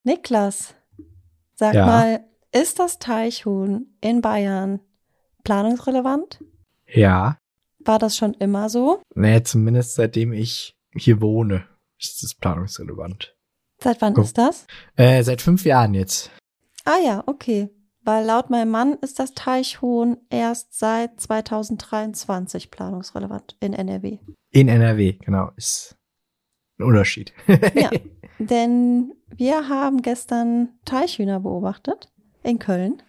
Niklas, sag Ja. mal, ist das Teichhuhn in Bayern planungsrelevant? Ja. War das schon immer so? Nee, zumindest seitdem ich hier wohne, ist es planungsrelevant. Seit wann Oh. ist das? Seit 5 Jahren jetzt. Ah ja, okay. Weil laut meinem Mann ist das Teichhuhn erst seit 2023 planungsrelevant in NRW. In NRW, genau. Ist ein Unterschied. Ja, denn wir haben gestern Teichhühner beobachtet in Köln.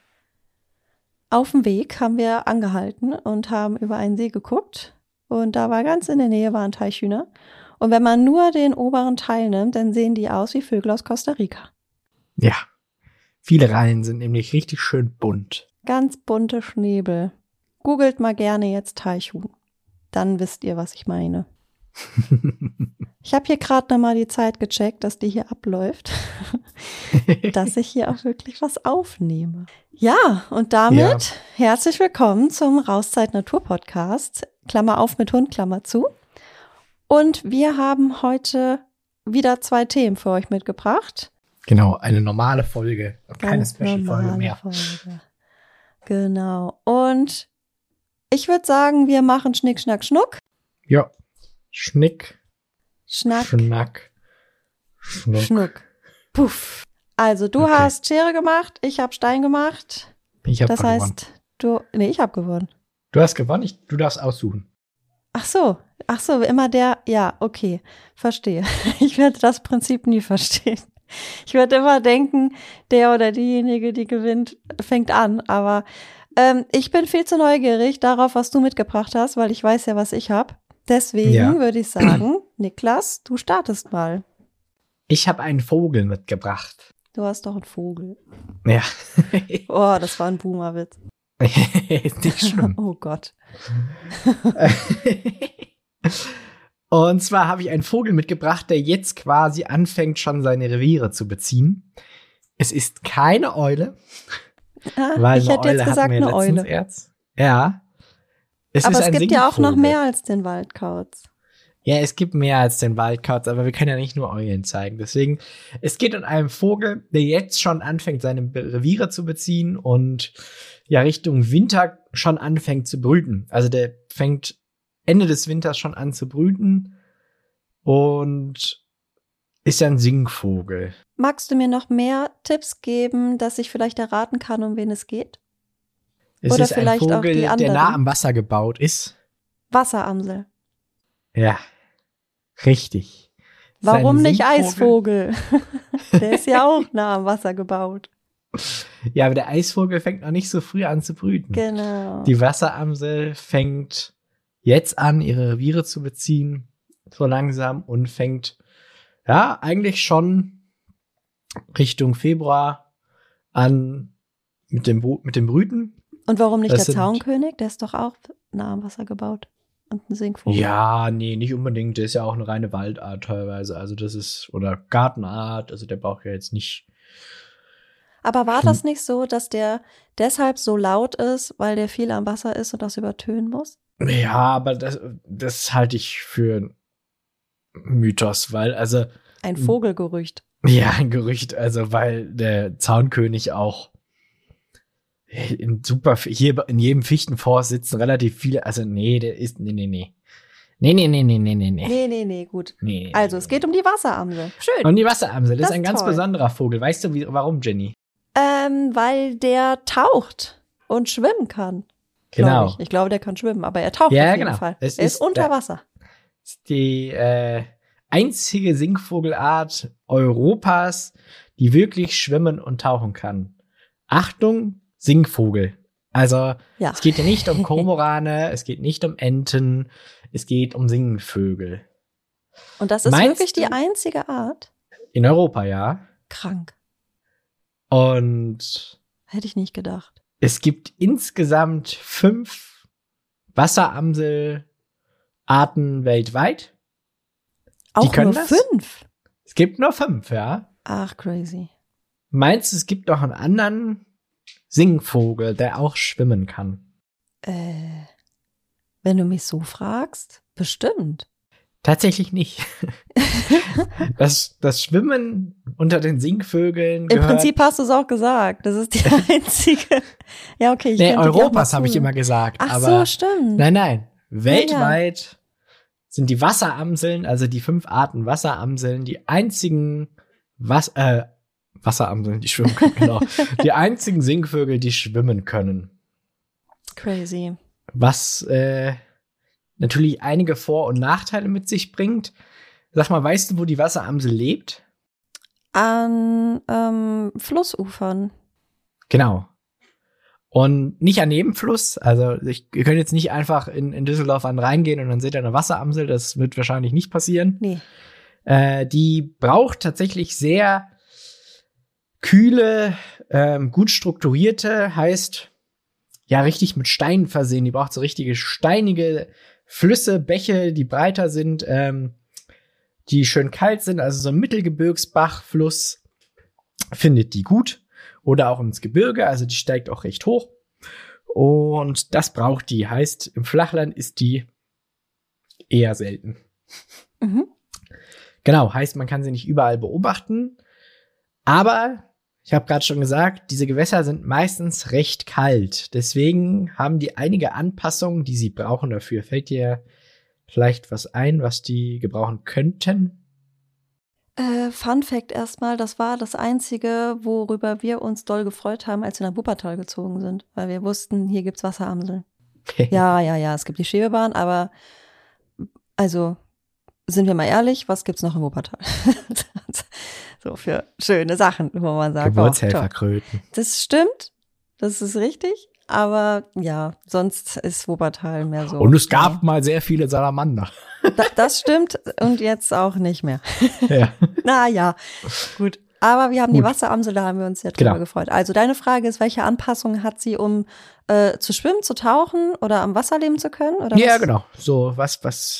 Auf dem Weg haben wir angehalten und haben über einen See geguckt. Und da war ganz in der Nähe waren Teichhühner. Und wenn man nur den oberen Teil nimmt, dann sehen die aus wie Vögel aus Costa Rica. Ja. Viele Reihen sind nämlich richtig schön bunt. Ganz bunte Schnäbel. Googelt mal gerne jetzt Teichhuhn. Dann wisst ihr, was ich meine. Ich habe hier gerade nochmal die Zeit gecheckt, dass die hier abläuft, dass ich hier auch wirklich was aufnehme. Ja, und damit herzlich willkommen zum Rauszeit Natur Podcast, Klammer auf mit Hund, Klammer zu. Und wir haben heute wieder 2 Themen für euch mitgebracht. Genau, eine normale Folge und keine Ganz Special-Folge normale mehr. Folge. Genau. Und ich würde sagen, wir machen Schnick, Schnack, Schnuck. Ja. Schnick, Schnack, Schnack, Schnuck. Schnuck. Puff. Also, du Okay. hast Schere gemacht, ich habe Stein gemacht. Ich habe Das gewonnen. heißt, ich habe gewonnen. Du hast gewonnen, du darfst aussuchen. Ach so, immer ja, okay, verstehe. Ich werde das Prinzip nie verstehen. Ich werde immer denken, der oder diejenige, die gewinnt, fängt an. Aber ich bin viel zu neugierig darauf, was du mitgebracht hast, weil ich weiß ja, was ich habe. Deswegen würde ich sagen, Niklas, du startest mal. Ich habe einen Vogel mitgebracht. Du hast doch einen Vogel. Ja. Oh, das war ein Boomerwitz. Ist nicht schlimm. Oh Gott. Und zwar habe ich einen Vogel mitgebracht, der jetzt quasi anfängt, schon seine Reviere zu beziehen. Es ist keine Eule. Weil Ich eine hätte jetzt Eule hatten gesagt, wir eine letztens Eule. erst. Ja. Aber ist es ein gibt ja auch noch Singvogel. mehr als den Waldkauz. Ja, es gibt mehr als den Waldkauz, aber wir können ja nicht nur Eulen zeigen. Deswegen, es geht um einen Vogel, der jetzt schon anfängt, seine Reviere zu beziehen und ja Richtung Winter schon anfängt zu brüten. Also der fängt Ende des Winters schon an zu brüten und ist ja ein Singvogel. Magst du mir noch mehr Tipps geben, dass ich vielleicht erraten kann, um wen es geht? Es Oder ist ein vielleicht auch Vogel, die der anderen. nah am Wasser gebaut ist. Wasseramsel. Ja, richtig. Es ist Warum ein nicht Singvogel. Eisvogel? Der ist ja auch nah am Wasser gebaut. Ja, aber der Eisvogel fängt noch nicht so früh an zu brüten. Genau. Die Wasseramsel fängt jetzt an, ihre Reviere zu beziehen, so langsam, und fängt, ja, eigentlich schon Richtung Februar an mit dem Brüten. Und warum nicht Das der sind- Zaunkönig? Der ist doch auch nah am Wasser gebaut. Und ein Singvogel. Ja, nee, nicht unbedingt. Der ist ja auch eine reine Waldart teilweise. Also das ist, oder Gartenart, also der braucht ja jetzt nicht. Aber war das nicht so, dass der deshalb so laut ist, weil der viel am Wasser ist und das übertönen muss? Ja, aber das halte ich für einen Mythos, weil, also, Ein Vogelgerücht. ja, ein Gerücht, also, weil der Zaunkönig auch hier in jedem Fichtenforst sitzen relativ viele, also, nee, der ist, nee. Nee. Nee, gut. Nee. Also, es geht um die Wasseramsel. Schön. Und die Wasseramsel, das Das ist ein ist ganz toll. besonderer Vogel. Weißt du, warum, Jenny? Weil der taucht und schwimmen kann. Genau. Glaub ich glaube, der kann schwimmen, aber er taucht Ja, auf jeden genau. Fall. Es Er ist ist unter der- Wasser. Das ist die einzige Singvogelart Europas, die wirklich schwimmen und tauchen kann. Achtung, Singvogel. Also, Ja. es geht hier nicht um Kormorane, es geht nicht um Enten, es geht um Singvögel. Und das ist Meinst wirklich die du- einzige Art? In Europa, ja. Krank. Und Hätte ich nicht gedacht. es gibt insgesamt 5 Wasseramselarten weltweit. Auch können nur das? 5? Es gibt nur 5, ja. Ach, crazy. Meinst du, es gibt noch einen anderen Singvogel, der auch schwimmen kann? Wenn du mich so fragst, bestimmt. Tatsächlich nicht. Das Schwimmen unter den Singvögeln Im gehört. Prinzip hast du es auch gesagt. Das ist die einzige. Ja, okay. Nee, Europas habe ich immer gesagt. Ach aber so, stimmt. Nein. Weltweit sind die Wasseramseln, also die 5 Arten Wasseramseln, die einzigen Wasseramseln, die schwimmen können, genau. Die einzigen Singvögel, die schwimmen können. Crazy. Was natürlich einige Vor- und Nachteile mit sich bringt. Sag mal, weißt du, wo die Wasseramsel lebt? An Flussufern. Genau. Und nicht an jedem Fluss. Also ihr könnt jetzt nicht einfach in Düsseldorf an den Rhein gehen und dann seht ihr eine Wasseramsel. Das wird wahrscheinlich nicht passieren. Nee. Die braucht tatsächlich sehr kühle, gut strukturierte, heißt ja richtig mit Steinen versehen. Die braucht so richtige steinige Flüsse, Bäche, die breiter sind, die schön kalt sind. Also so ein Mittelgebirgsbachfluss findet die gut. Oder auch ins Gebirge, also die steigt auch recht hoch. Und das braucht die. Heißt, im Flachland ist die eher selten. Mhm. Genau, heißt, man kann sie nicht überall beobachten. Aber, ich habe gerade schon gesagt, diese Gewässer sind meistens recht kalt. Deswegen haben die einige Anpassungen, die sie brauchen dafür. Fällt dir vielleicht was ein, was die gebrauchen könnten? Fun Fact erstmal, das war das Einzige, worüber wir uns doll gefreut haben, als wir nach Wuppertal gezogen sind. Weil wir wussten, hier gibt's Wasseramseln. Ja, es gibt die Schwebebahn, aber also sind wir mal ehrlich, was gibt's noch in Wuppertal? So für schöne Sachen, wo man sagt, Geburtshelferkröten. Das stimmt, das ist richtig, aber ja, sonst ist Wuppertal mehr so. Und es gab mal sehr viele Salamander. Das stimmt und jetzt auch nicht mehr. Ja. Naja, gut. Aber wir haben die Wasseramsel, da haben wir uns sehr drüber gefreut. Also deine Frage ist, welche Anpassungen hat sie, um zu schwimmen, zu tauchen oder am Wasser leben zu können? Oder Ja, was? genau. So, was?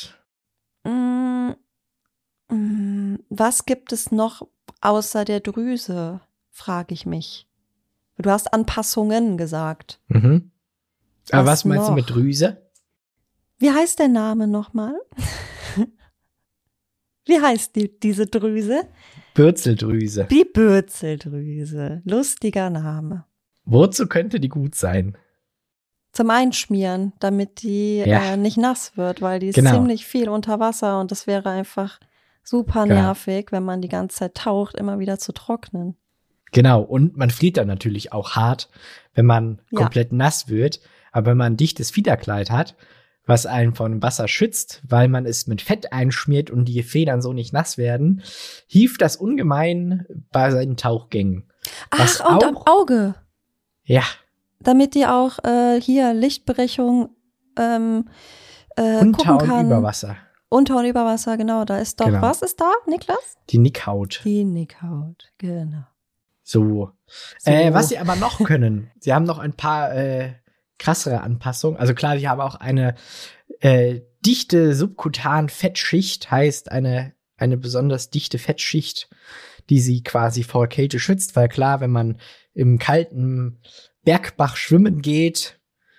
Was gibt es noch außer der Drüse, frage ich mich. Du hast Anpassungen gesagt. Mhm. Aber was meinst noch? du mit Drüse? Wie heißt der Name nochmal? Wie heißt diese Drüse? Bürzeldrüse. Die Bürzeldrüse. Lustiger Name. Wozu könnte die gut sein? Zum Einschmieren, damit die nicht nass wird, weil die ist ziemlich viel unter Wasser und das wäre einfach super nervig, wenn man die ganze Zeit taucht, immer wieder zu trocknen. Genau, und man friert dann natürlich auch hart, wenn man komplett nass wird. Aber wenn man ein dichtes Fiederkleid hat, was einen von Wasser schützt, weil man es mit Fett einschmiert und die Federn so nicht nass werden, hilft das ungemein bei seinen Tauchgängen. Ach, und am Auge. Ja. Damit die auch hier Lichtbrechung unter gucken kann. und über Wasser. Unter und über Wasser, genau. Da ist doch, was ist da, Niklas? Die Nickhaut. Die Nickhaut, genau. So. Was sie aber noch können, sie haben noch ein paar krassere Anpassungen. Also klar, sie haben auch eine dichte subkutan Fettschicht, heißt eine besonders dichte Fettschicht, die sie quasi vor Kälte schützt, weil klar, wenn man im kalten Bergbach schwimmen geht,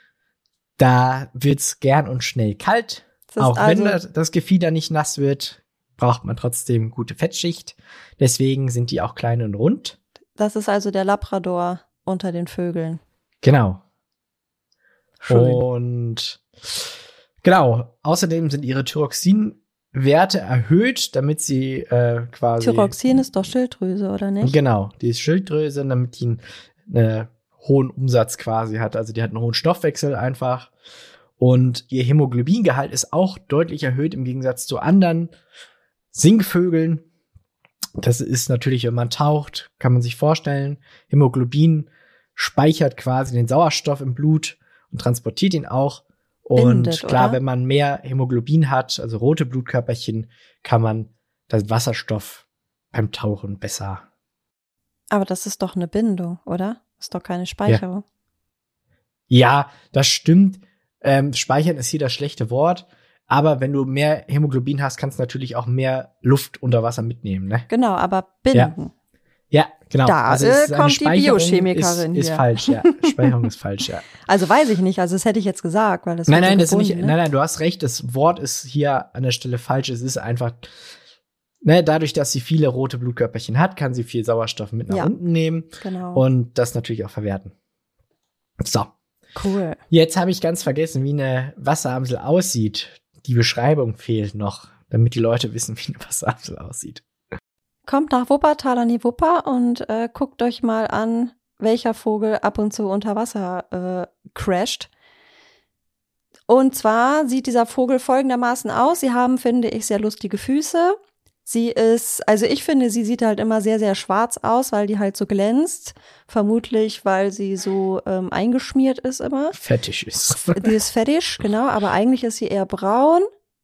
da wird's gern und schnell kalt. Auch wenn das Gefieder nicht nass wird, braucht man trotzdem gute Fettschicht. Deswegen sind die auch klein und rund. Das ist also der Labrador unter den Vögeln. Genau. Schön. Und genau, außerdem sind ihre Thyroxinwerte erhöht, damit sie quasi Thyroxin ist doch Schilddrüse, oder nicht? Genau, die ist Schilddrüse, damit die einen hohen Umsatz quasi hat. Also die hat einen hohen Stoffwechsel einfach. Und ihr Hämoglobingehalt ist auch deutlich erhöht im Gegensatz zu anderen Singvögeln. Das ist natürlich, wenn man taucht, kann man sich vorstellen, Hämoglobin speichert quasi den Sauerstoff im Blut und transportiert ihn auch. Und Bindet, klar, oder? wenn man mehr Hämoglobin hat, also rote Blutkörperchen, kann man das Wasserstoff beim Tauchen besser. Aber das ist doch eine Bindung, oder? Ist doch keine Speicherung. Ja, das stimmt. Speichern ist hier das schlechte Wort. Aber wenn du mehr Hämoglobin hast, kannst du natürlich auch mehr Luft unter Wasser mitnehmen, ne? Genau, aber binden. Ja, genau. Da also es ist eine kommt die Speicherung Biochemikerin ist hier. falsch, ja. Speicherung ist falsch, ja. Also weiß ich nicht, also das hätte ich jetzt gesagt, weil das wird Nein, so das ist nicht, gebunden, ne? nein, du hast recht, das Wort ist hier an der Stelle falsch. Es ist einfach, dadurch, dass sie viele rote Blutkörperchen hat, kann sie viel Sauerstoff mit nach unten nehmen Genau. und das natürlich auch verwerten. So. Cool. Jetzt habe ich ganz vergessen, wie eine Wasseramsel aussieht. Die Beschreibung fehlt noch, damit die Leute wissen, wie eine Wasseramsel aussieht. Kommt nach Wuppertal an die Wupper und guckt euch mal an, welcher Vogel ab und zu unter Wasser crasht. Und zwar sieht dieser Vogel folgendermaßen aus. Sie haben, finde ich, sehr lustige Füße. Ich finde, sie sieht halt immer sehr, sehr schwarz aus, weil die halt so glänzt. Vermutlich, weil sie so eingeschmiert ist immer. Fettig ist. Die ist fettig, genau, aber eigentlich ist sie eher braun.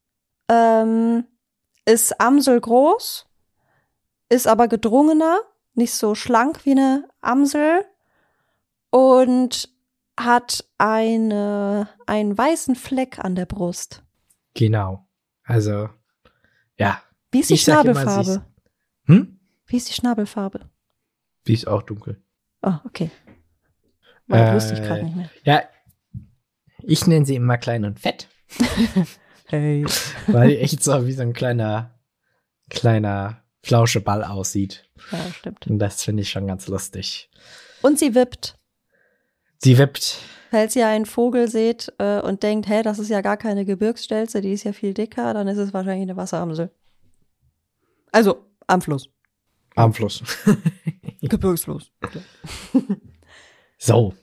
Ist amselgroß. Ist aber gedrungener, nicht so schlank wie eine Amsel und hat einen weißen Fleck an der Brust. Genau. Also, ja. Wie ist die Schnabelfarbe? Wie ist die Schnabelfarbe? Die ist auch dunkel. Oh, okay. Das wusste ich gerade nicht mehr. Ja, ich nenne sie immer klein und fett. Hey. Weil die echt so wie so ein kleiner Flauscheball aussieht. Ja, stimmt. Und das finde ich schon ganz lustig. Und sie wippt. Sie wippt. Falls ihr einen Vogel seht und denkt, hey, das ist ja gar keine Gebirgsstelze, die ist ja viel dicker, dann ist es wahrscheinlich eine Wasseramsel. Also, am Fluss. Am Fluss. Gebirgsfluss. So.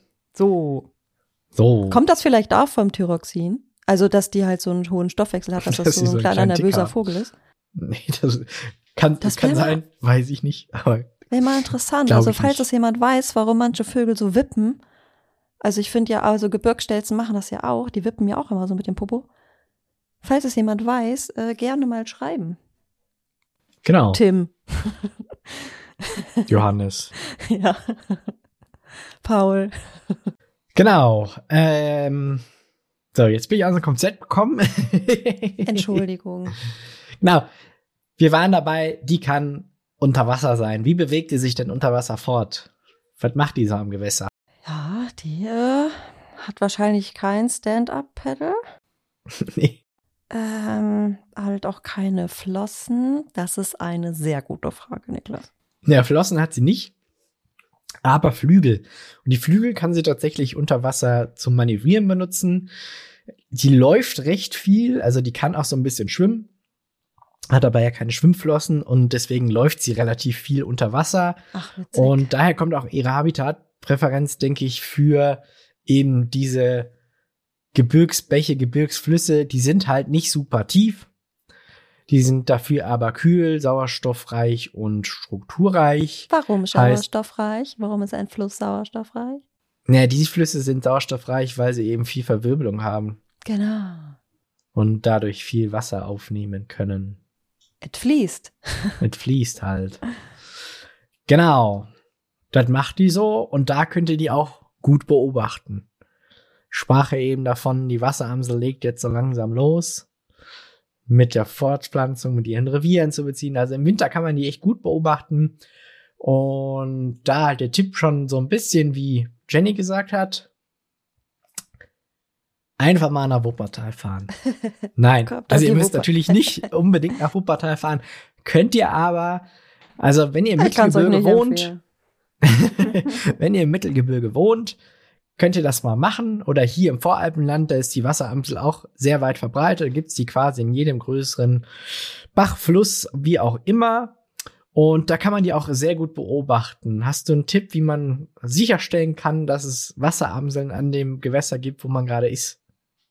Kommt das vielleicht auch vom Thyroxin? Also, dass die halt so einen hohen Stoffwechsel hat, dass das so ein kleiner nervöser Vogel ist? Nee, das kann sein, weiß ich nicht. Aber wäre mal interessant. Also, falls das jemand weiß, warum manche Vögel so wippen. Also, ich finde ja, also Gebirgsstelzen machen das ja auch. Die wippen ja auch immer so mit dem Popo. Falls es jemand weiß, gerne mal schreiben. Genau. Tim. Johannes. Ja. Paul. Genau. So, jetzt bin ich also komplett bekommen. Entschuldigung. Genau. Wir waren dabei, die kann unter Wasser sein. Wie bewegt die sich denn unter Wasser fort? Was macht die so am Gewässer? Ja, die hat wahrscheinlich kein Stand-up-Paddle. Nee. Halt auch keine Flossen. Das ist eine sehr gute Frage, Niklas. Ja, Flossen hat sie nicht, aber Flügel. Und die Flügel kann sie tatsächlich unter Wasser zum Manövrieren benutzen. Die läuft recht viel, also die kann auch so ein bisschen schwimmen, hat aber ja keine Schwimmflossen und deswegen läuft sie relativ viel unter Wasser. Ach, witzig. Und daher kommt auch ihre Habitatpräferenz, denke ich, für eben diese Gebirgsbäche, Gebirgsflüsse. Die sind halt nicht super tief. Die sind dafür aber kühl, sauerstoffreich und strukturreich. Warum sauerstoffreich? Warum ist ein Fluss sauerstoffreich? Naja, die Flüsse sind sauerstoffreich, weil sie eben viel Verwirbelung haben. Genau. Und dadurch viel Wasser aufnehmen können. Es fließt. Es fließt halt. Genau. Das macht die so und da könnt ihr die auch gut beobachten. Ich sprach ja eben davon, die Wasseramsel legt jetzt so langsam los mit der Fortpflanzung, mit ihren Revieren zu beziehen. Also im Winter kann man die echt gut beobachten. Und da halt der Tipp schon so ein bisschen, wie Jenny gesagt hat, einfach mal nach Wuppertal fahren. Nein, also ihr müsst natürlich nicht unbedingt nach Wuppertal fahren. Könnt ihr aber, also wenn ihr im Mittelgebirge wohnt, wenn ihr im Mittelgebirge wohnt, könnt ihr das mal machen. Oder hier im Voralpenland, da ist die Wasseramsel auch sehr weit verbreitet. Da gibt's die quasi in jedem größeren Bach, Fluss, wie auch immer. Und da kann man die auch sehr gut beobachten. Hast du einen Tipp, wie man sicherstellen kann, dass es Wasseramseln an dem Gewässer gibt, wo man gerade ist?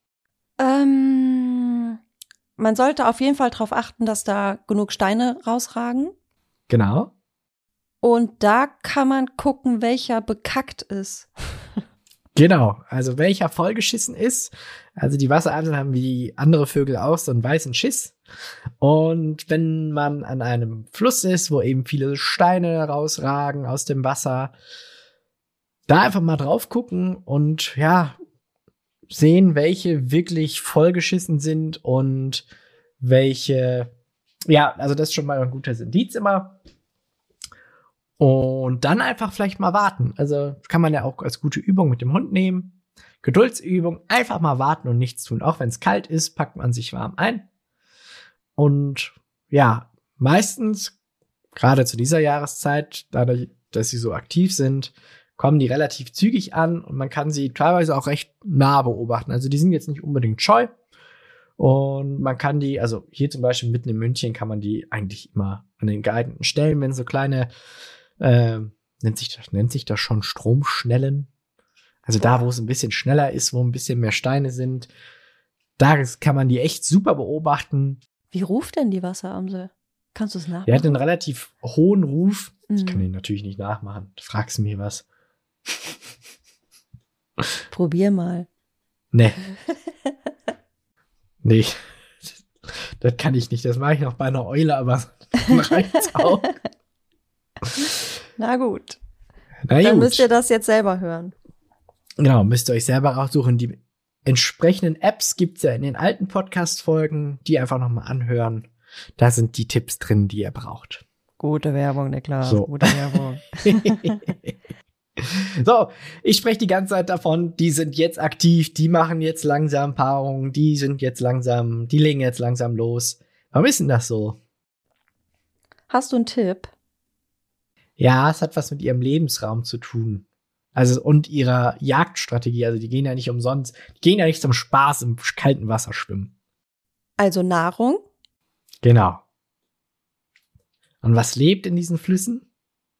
Man sollte auf jeden Fall darauf achten, dass da genug Steine rausragen. Genau. Und da kann man gucken, welcher bekackt ist. Genau, also welcher vollgeschissen ist. Also die Wasseramseln haben wie andere Vögel auch so einen weißen Schiss. Und wenn man an einem Fluss ist, wo eben viele Steine rausragen aus dem Wasser, da einfach mal drauf gucken und ja, sehen, welche wirklich vollgeschissen sind und welche, ja, also das ist schon mal ein guter Indiz immer. Und dann einfach vielleicht mal warten. Also kann man ja auch als gute Übung mit dem Hund nehmen. Geduldsübung, einfach mal warten und nichts tun. Auch wenn es kalt ist, packt man sich warm ein. Und ja, meistens, gerade zu dieser Jahreszeit, dadurch, dass sie so aktiv sind, kommen die relativ zügig an und man kann sie teilweise auch recht nah beobachten. Also die sind jetzt nicht unbedingt scheu. Und man kann die, also hier zum Beispiel mitten in München kann man die eigentlich immer an den geeigneten Stellen, wenn so kleine, nennt sich das schon Stromschnellen. Also da, wo es ein bisschen schneller ist, wo ein bisschen mehr Steine sind, da kann man die echt super beobachten. Wie ruft denn die Wasseramsel? Kannst du es nachmachen? Der hat einen relativ hohen Ruf. Ich kann ihn natürlich nicht nachmachen. Du fragst mir was. Probier mal. Nee. Nee. Das kann ich nicht. Das mache ich noch bei einer Eule, aber reicht's auch. Na gut. Na Dann gut. müsst ihr das jetzt selber hören. Genau, müsst ihr euch selber raussuchen. Die entsprechenden Apps gibt's ja in den alten Podcast-Folgen, die einfach nochmal anhören. Da sind die Tipps drin, die ihr braucht. Gute Werbung, Niklas. So. Gute Werbung. So, ich spreche die ganze Zeit davon, die sind jetzt aktiv, die machen jetzt langsam Paarungen, die legen jetzt langsam los. Warum ist denn das so? Hast du einen Tipp? Ja, es hat was mit ihrem Lebensraum zu tun. Also, und ihrer Jagdstrategie. Also, die gehen ja nicht umsonst, die gehen ja nicht zum Spaß im kalten Wasser schwimmen. Also Nahrung? Genau. Und was lebt in diesen Flüssen?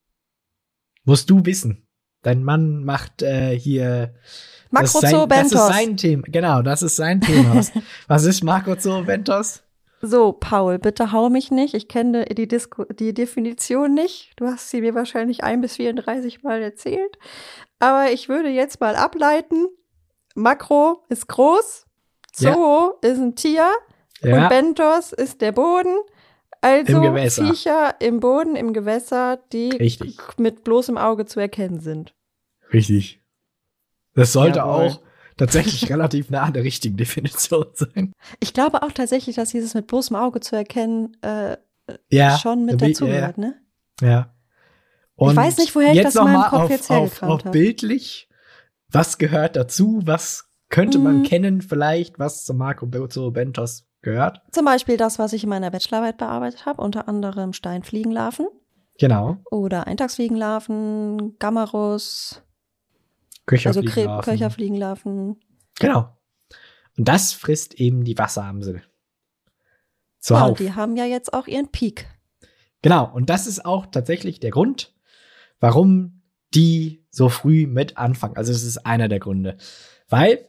Musst du wissen. Dein Mann macht hier Macrozoobentos. Das ist sein Thema. Genau, das ist sein Thema. Was ist Macrozoobentos? So, Paul, bitte hau mich nicht. Ich kenne die Definition nicht. Du hast sie mir wahrscheinlich 1 bis 34 Mal erzählt. Aber ich würde jetzt mal ableiten. Makro ist groß. Zoo ist ein Tier. Ja. Und Bentos ist der Boden. Also Im Gewässer. Viecher im Boden, im Gewässer, die Richtig. mit bloßem Auge zu erkennen sind. Richtig. Das sollte Jawohl. auch tatsächlich relativ nah an der richtigen Definition sein. Ich glaube auch tatsächlich, dass dieses mit bloßem Auge zu erkennen schon mit dazugehört, ne? Ja. Und ich weiß nicht, woher ich das in meinem Kopf jetzt hergekramt auf habe. bildlich, was gehört dazu? Was könnte man kennen vielleicht, was zum Macrozoobentos gehört? Zum Beispiel das, was ich in meiner Bachelorarbeit bearbeitet habe, unter anderem Steinfliegenlarven Genau. oder Eintagsfliegenlarven, Gamarus, also Köcherfliegenlarven. Köcherfliegenlarven. Genau. Und das frisst eben die Wasseramsel. Ja, Zuhauf. und die haben ja jetzt auch ihren Peak. Genau. Und das ist auch tatsächlich der Grund, warum die so früh mit anfangen. Also es ist einer der Gründe. Weil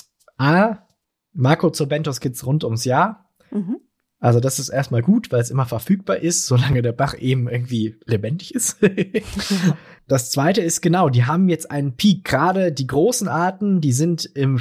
Macrozoobentos gibt's rund ums Jahr. Mhm. Also das ist erstmal gut, weil es immer verfügbar ist, solange der Bach eben irgendwie lebendig ist. Das Zweite ist genau, die haben jetzt einen Peak. Gerade die großen Arten, die sind im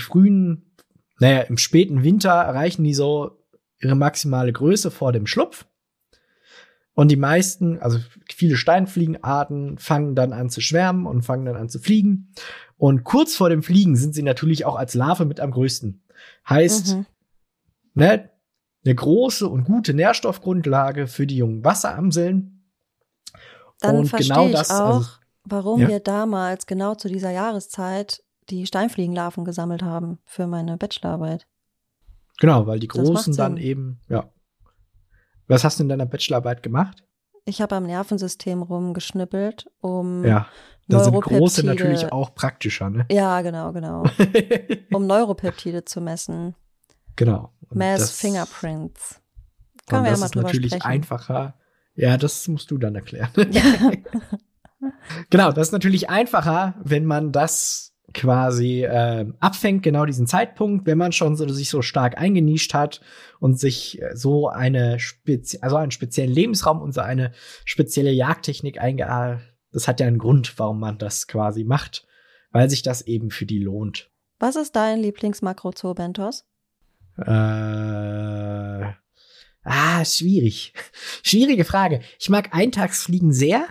späten Winter erreichen die so ihre maximale Größe vor dem Schlupf. Und die meisten, also viele Steinfliegenarten, fangen dann an zu schwärmen und fangen dann an zu fliegen. Und kurz vor dem Fliegen sind sie natürlich auch als Larve mit am größten. Heißt, eine große und gute Nährstoffgrundlage für die jungen Wasseramseln. Dann und verstehe genau ich das, auch, also, warum ja. wir damals genau zu dieser Jahreszeit die Steinfliegenlarven gesammelt haben für meine Bachelorarbeit. Genau, weil die Das macht Großen dann Sinn. eben, ja. Was hast du in deiner Bachelorarbeit gemacht? Ich habe am Nervensystem rumgeschnippelt, um Ja, da sind Neuropeptide. große natürlich auch praktischer, ne? Ja, genau. Um Neuropeptide zu messen. Genau. Und Mass das- Fingerprints. Und Können wir ja das mal ist drüber natürlich sprechen. einfacher. Ja, das musst du dann erklären. Genau, das ist natürlich einfacher, wenn man das quasi abfängt, genau diesen Zeitpunkt, wenn man schon sich so stark eingenischt hat und sich so einen speziellen Lebensraum und so eine spezielle Jagdtechnik das hat ja einen Grund, warum man das quasi macht, weil sich das eben für die lohnt. Was ist dein Lieblingsmakrozoobentos? Schwierig. Schwierige Frage. Ich mag Eintagsfliegen sehr.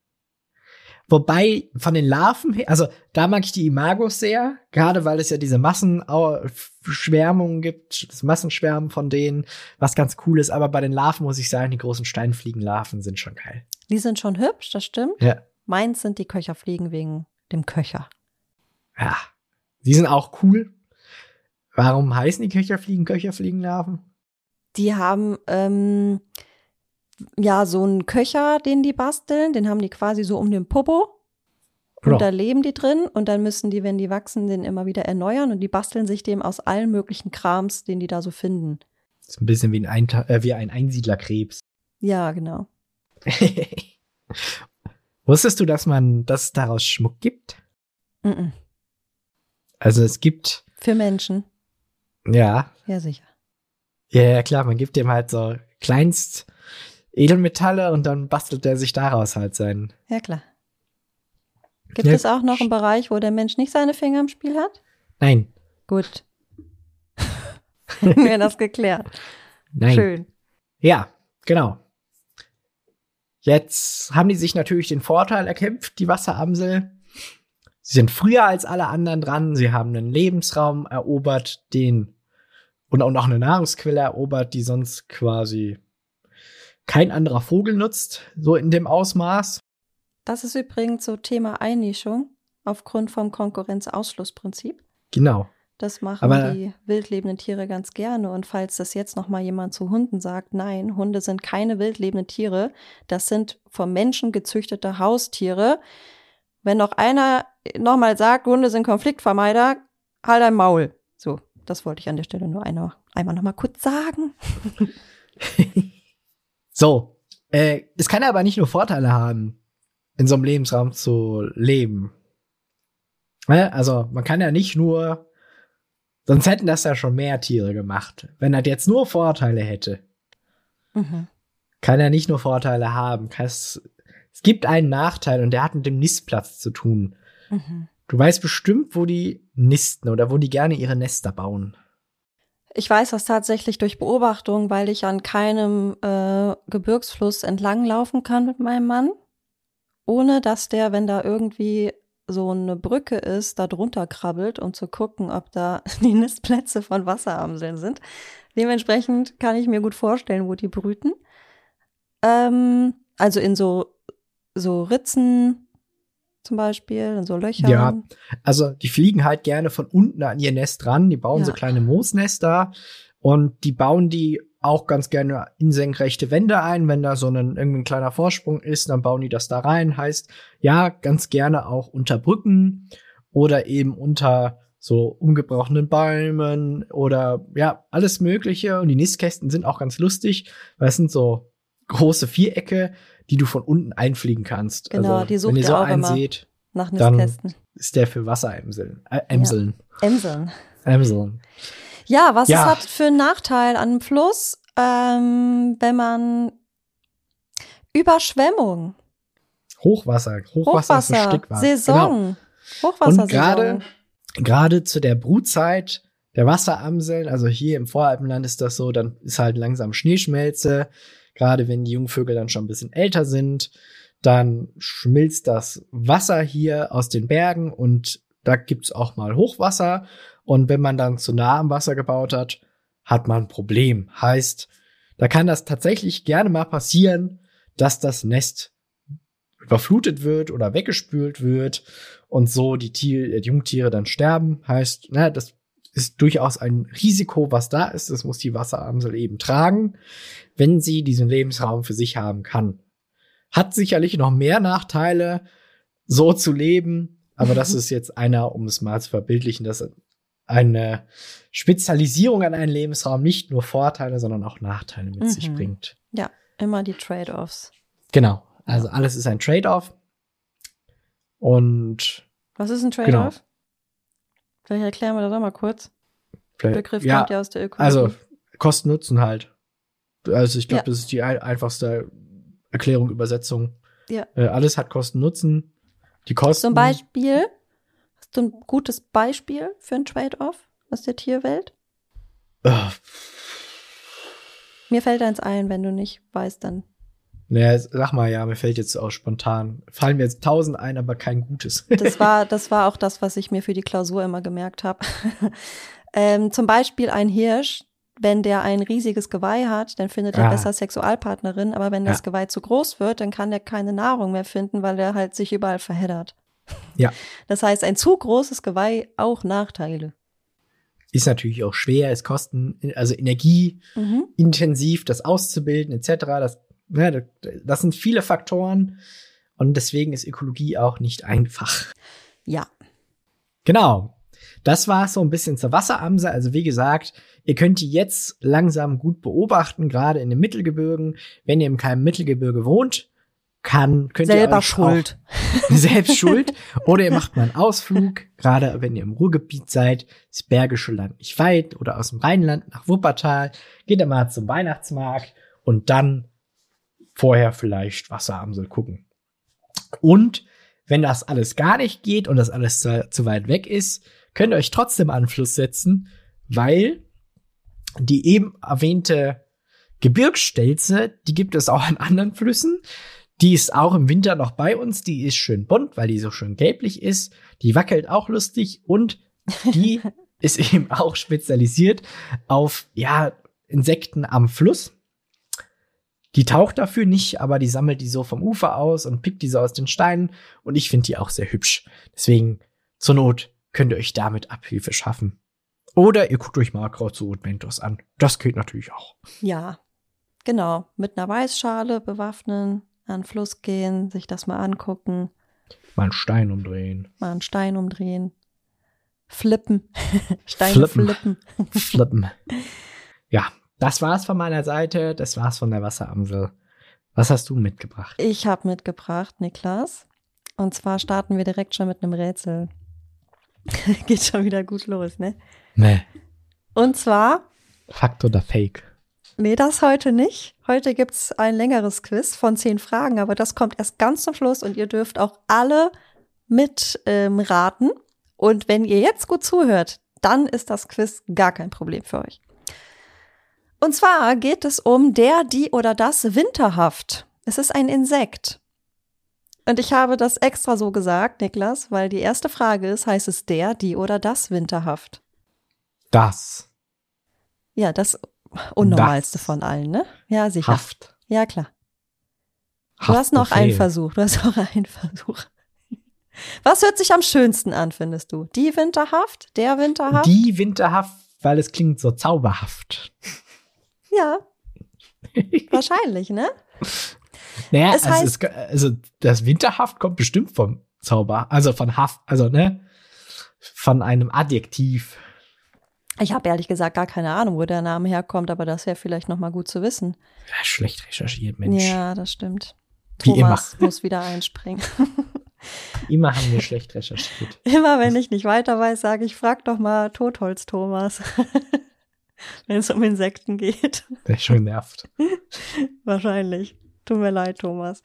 Wobei von den Larven her, also da mag ich die Imagos sehr, gerade weil es ja diese Massenschwärmungen gibt, das Massenschwärmen von denen, was ganz cool ist. Aber bei den Larven muss ich sagen, die großen Steinfliegenlarven sind schon geil. Die sind schon hübsch, das stimmt. Ja, Meins sind die Köcherfliegen wegen dem Köcher. Ja, die sind auch cool. Warum heißen die Köcherfliegenlarven? Die haben ja so einen Köcher, den die basteln. Den haben die quasi so um den Popo. Genau. Und da leben die drin. Und dann müssen die, wenn die wachsen, den immer wieder erneuern. Und die basteln sich dem aus allen möglichen Krams, den die da so finden. Das ist ein bisschen wie ein Einsiedlerkrebs. Ja, genau. Wusstest du, dass es daraus Schmuck gibt? Mm-mm. Also es gibt. Für Menschen. Ja. Ja, sicher. Ja, klar, man gibt dem halt so kleinst Edelmetalle und dann bastelt er sich daraus halt sein. Ja, klar. Gibt es auch noch einen Bereich, wo der Mensch nicht seine Finger im Spiel hat? Nein. Gut. Haben wir das geklärt. Nein. Schön. Ja, genau. Jetzt haben die sich natürlich den Vorteil erkämpft, die Wasseramsel. Sie sind früher als alle anderen dran. Sie haben einen Lebensraum erobert, und auch noch eine Nahrungsquelle erobert, die sonst quasi kein anderer Vogel nutzt, so in dem Ausmaß. Das ist übrigens so Thema Einnischung aufgrund vom Konkurrenzausschlussprinzip. Genau. Das machen die wildlebenden Tiere ganz gerne. Und falls das jetzt noch mal jemand zu Hunden sagt, nein, Hunde sind keine wildlebenden Tiere. Das sind vom Menschen gezüchtete Haustiere. Wenn noch einer noch mal sagt, Hunde sind Konfliktvermeider, halt dein Maul. So, das wollte ich an der Stelle nur einmal noch mal kurz sagen. So, es kann aber nicht nur Vorteile haben, in so einem Lebensraum zu leben. Also man kann ja nicht nur, sonst hätten das ja schon mehr Tiere gemacht. Wenn er jetzt nur Vorteile hätte, kann er nicht nur Vorteile haben. Es gibt einen Nachteil und der hat mit dem Nistplatz zu tun. Du weißt bestimmt, wo die nisten oder wo die gerne ihre Nester bauen. Ich weiß das tatsächlich durch Beobachtung, weil ich an keinem Gebirgsfluss entlang laufen kann mit meinem Mann, ohne dass der, wenn da irgendwie so eine Brücke ist, da drunter krabbelt, um zu gucken, ob da die Nistplätze von Wasseramseln sind. Dementsprechend kann ich mir gut vorstellen, wo die brüten. Also in so Ritzen zum Beispiel, in so Löchern. Ja, also die fliegen halt gerne von unten an ihr Nest ran. Die bauen so kleine Moosnester und die bauen die auch ganz gerne in senkrechte Wände ein. Wenn da so irgendwie ein kleiner Vorsprung ist, dann bauen die das da rein. Heißt, ja, ganz gerne auch unter Brücken oder eben unter so umgebrochenen Bäumen oder ja, alles Mögliche. Und die Nistkästen sind auch ganz lustig, weil es sind so große Vierecke, die du von unten einfliegen kannst. Genau, also, die sucht wenn ihr so auch einen immer seht, nach Nistkästen. Dann ist der für Wasseramseln. Ämseln. Ämseln. Ja, was es hat für einen Nachteil an einem Fluss, wenn man Überschwemmung. Hochwasser ist ein Stichwort. Saison. Genau. Hochwassersaison. Und gerade zu der Brutzeit der Wasseramseln, also hier im Voralpenland ist das so, dann ist halt langsam Schneeschmelze. Gerade wenn die Jungvögel dann schon ein bisschen älter sind, dann schmilzt das Wasser hier aus den Bergen und da gibt's auch mal Hochwasser. Und wenn man dann zu nah am Wasser gebaut hat, hat man ein Problem. Heißt, da kann das tatsächlich gerne mal passieren, dass das Nest überflutet wird oder weggespült wird und so die Jungtiere dann sterben. Heißt, das ist durchaus ein Risiko, was da ist. Das muss die Wasseramsel eben tragen, wenn sie diesen Lebensraum für sich haben kann. Hat sicherlich noch mehr Nachteile, so zu leben, aber das ist jetzt einer, um es mal zu verbildlichen, dass eine Spezialisierung an einen Lebensraum nicht nur Vorteile, sondern auch Nachteile mit sich bringt. Ja, immer die Trade-offs. Genau, also alles ist ein Trade-off. Und was ist ein Trade-off? Genau. Vielleicht erklären wir das auch mal kurz. Der Begriff kommt ja aus der Ökologie. Also Kosten-Nutzen halt. Also ich glaube, das ist die einfachste Erklärung, Übersetzung. Ja. Alles hat Kosten-Nutzen. Die Kosten. Zum Beispiel, hast du ein gutes Beispiel für ein Trade-off aus der Tierwelt? Mir fällt eins ein, wenn du nicht weißt, dann. Naja, sag mal, mir fällt jetzt auch spontan. Fallen mir jetzt 1000 ein, aber kein gutes. Das war auch das, was ich mir für die Klausur immer gemerkt habe. Zum Beispiel ein Hirsch, wenn der ein riesiges Geweih hat, dann findet er besser Sexualpartnerin, aber wenn das Geweih zu groß wird, dann kann der keine Nahrung mehr finden, weil er halt sich überall verheddert. Ja. Das heißt, ein zu großes Geweih auch Nachteile. Ist natürlich auch schwer, es also energieintensiv, das auszubilden, etc. Das sind viele Faktoren und deswegen ist Ökologie auch nicht einfach. Ja. Genau. Das war so ein bisschen zur Wasseramsel. Also wie gesagt, ihr könnt die jetzt langsam gut beobachten, gerade in den Mittelgebirgen. Wenn ihr im kleinen Mittelgebirge wohnt, könnt selber ihr euch schuld. Selbst schuld. Oder ihr macht mal einen Ausflug, gerade wenn ihr im Ruhrgebiet seid, das Bergische Land nicht weit, oder aus dem Rheinland nach Wuppertal, geht ihr mal zum Weihnachtsmarkt und dann vorher vielleicht Wasseramsel gucken. Und wenn das alles gar nicht geht und das alles zu weit weg ist, könnt ihr euch trotzdem an den Fluss setzen, weil die eben erwähnte Gebirgsstelze, die gibt es auch an anderen Flüssen. Die ist auch im Winter noch bei uns. Die ist schön bunt, weil die so schön gelblich ist. Die wackelt auch lustig und die ist eben auch spezialisiert auf, Insekten am Fluss. Die taucht dafür nicht, aber die sammelt die so vom Ufer aus und pickt die so aus den Steinen. Und ich finde die auch sehr hübsch. Deswegen, zur Not, könnt ihr euch damit Abhilfe schaffen. Oder ihr guckt euch Markrauzot Mentos an. Das geht natürlich auch. Ja, genau. Mit einer Weißschale bewaffnen, an den Fluss gehen, sich das mal angucken. Mal einen Stein umdrehen. Flippen. Steine flippen. Flippen. Ja, das war's von meiner Seite. Das war's von der Wasseramsel. Was hast du mitgebracht? Ich habe mitgebracht, Niklas. Und zwar starten wir direkt schon mit einem Rätsel. Geht schon wieder gut los, ne? Nee. Und zwar? Fakt oder Fake? Nee, das heute nicht. Heute gibt's ein längeres Quiz von 10 Fragen, aber das kommt erst ganz zum Schluss und ihr dürft auch alle mit raten. Und wenn ihr jetzt gut zuhört, dann ist das Quiz gar kein Problem für euch. Und zwar geht es um der, die oder das Winterhaft. Es ist ein Insekt. Und ich habe das extra so gesagt, Niklas, weil die erste Frage ist, heißt es der, die oder das Winterhaft? Das. Ja, das Unnormalste von allen, ne? Ja, sicher. Haft. Ja, klar. Du hast noch einen Versuch. Was hört sich am schönsten an, findest du? Die Winterhaft? Der Winterhaft? Die Winterhaft, weil es klingt so zauberhaft. Ja. Wahrscheinlich, ne? Naja, also das Winterhaft kommt bestimmt vom Zauber, also von Haft, also von einem Adjektiv. Ich habe ehrlich gesagt gar keine Ahnung, wo der Name herkommt, aber das wäre vielleicht noch mal gut zu wissen. Ja, schlecht recherchiert, Mensch. Ja, das stimmt. Wie Thomas muss wieder einspringen. Immer haben wir schlecht recherchiert. Immer wenn ich nicht weiter weiß, sage ich, frag doch mal Totholz Thomas. Wenn es um Insekten geht. Der ist schon nervt. Wahrscheinlich. Tut mir leid, Thomas.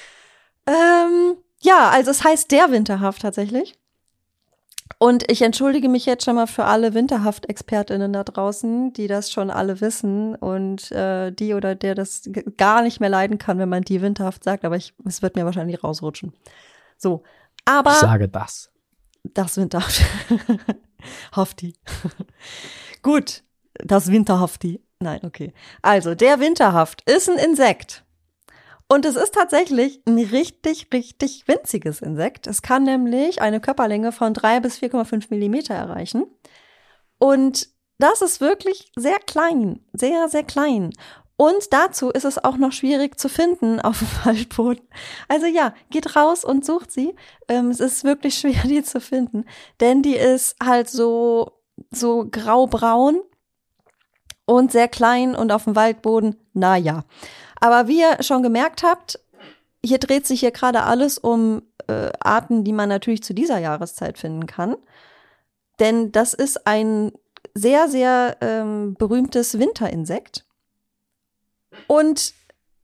Ja, also es heißt der Winterhaft tatsächlich. Und ich entschuldige mich jetzt schon mal für alle Winterhaft-ExpertInnen da draußen, die das schon alle wissen und die oder der das gar nicht mehr leiden kann, wenn man die Winterhaft sagt, aber es wird mir wahrscheinlich rausrutschen. So, aber ich sage das. Das Winterhaft. Hafti. Gut, das Winterhafti. Nein, okay. Also, der Winterhaft ist ein Insekt. Und es ist tatsächlich ein richtig, richtig winziges Insekt. Es kann nämlich eine Körperlänge von 3 bis 4,5 Millimeter erreichen. Und das ist wirklich sehr klein, sehr, sehr klein. Und dazu ist es auch noch schwierig zu finden auf dem Waldboden. Also ja, geht raus und sucht sie. Es ist wirklich schwer, die zu finden. Denn die ist halt so graubraun und sehr klein und auf dem Waldboden, naja. Aber wie ihr schon gemerkt habt, hier dreht sich hier gerade alles um Arten, die man natürlich zu dieser Jahreszeit finden kann. Denn das ist ein sehr, sehr berühmtes Winterinsekt. Und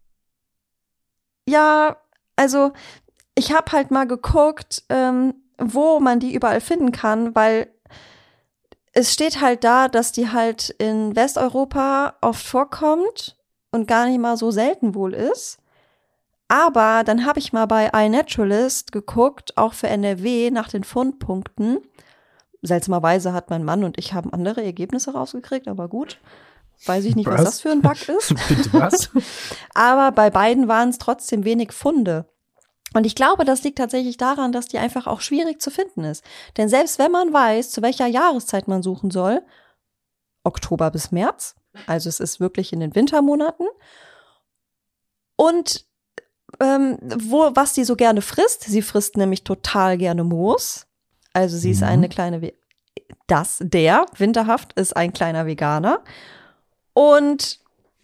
ja, also ich habe halt mal geguckt, wo man die überall finden kann, weil es steht halt da, dass die halt in Westeuropa oft vorkommt und gar nicht mal so selten wohl ist. Aber dann habe ich mal bei iNaturalist geguckt, auch für NRW, nach den Fundpunkten. Seltsamerweise hat mein Mann und ich haben andere Ergebnisse rausgekriegt, aber gut. Weiß ich nicht, was das für ein Bug ist. Bitte was? Aber bei beiden waren es trotzdem wenig Funde. Und ich glaube, das liegt tatsächlich daran, dass die einfach auch schwierig zu finden ist. Denn selbst wenn man weiß, zu welcher Jahreszeit man suchen soll, Oktober bis März, also es ist wirklich in den Wintermonaten, und was sie so gerne frisst, sie frisst nämlich total gerne Moos. Also sie ist eine kleine, der Winterhaft ist ein kleiner Veganer. Und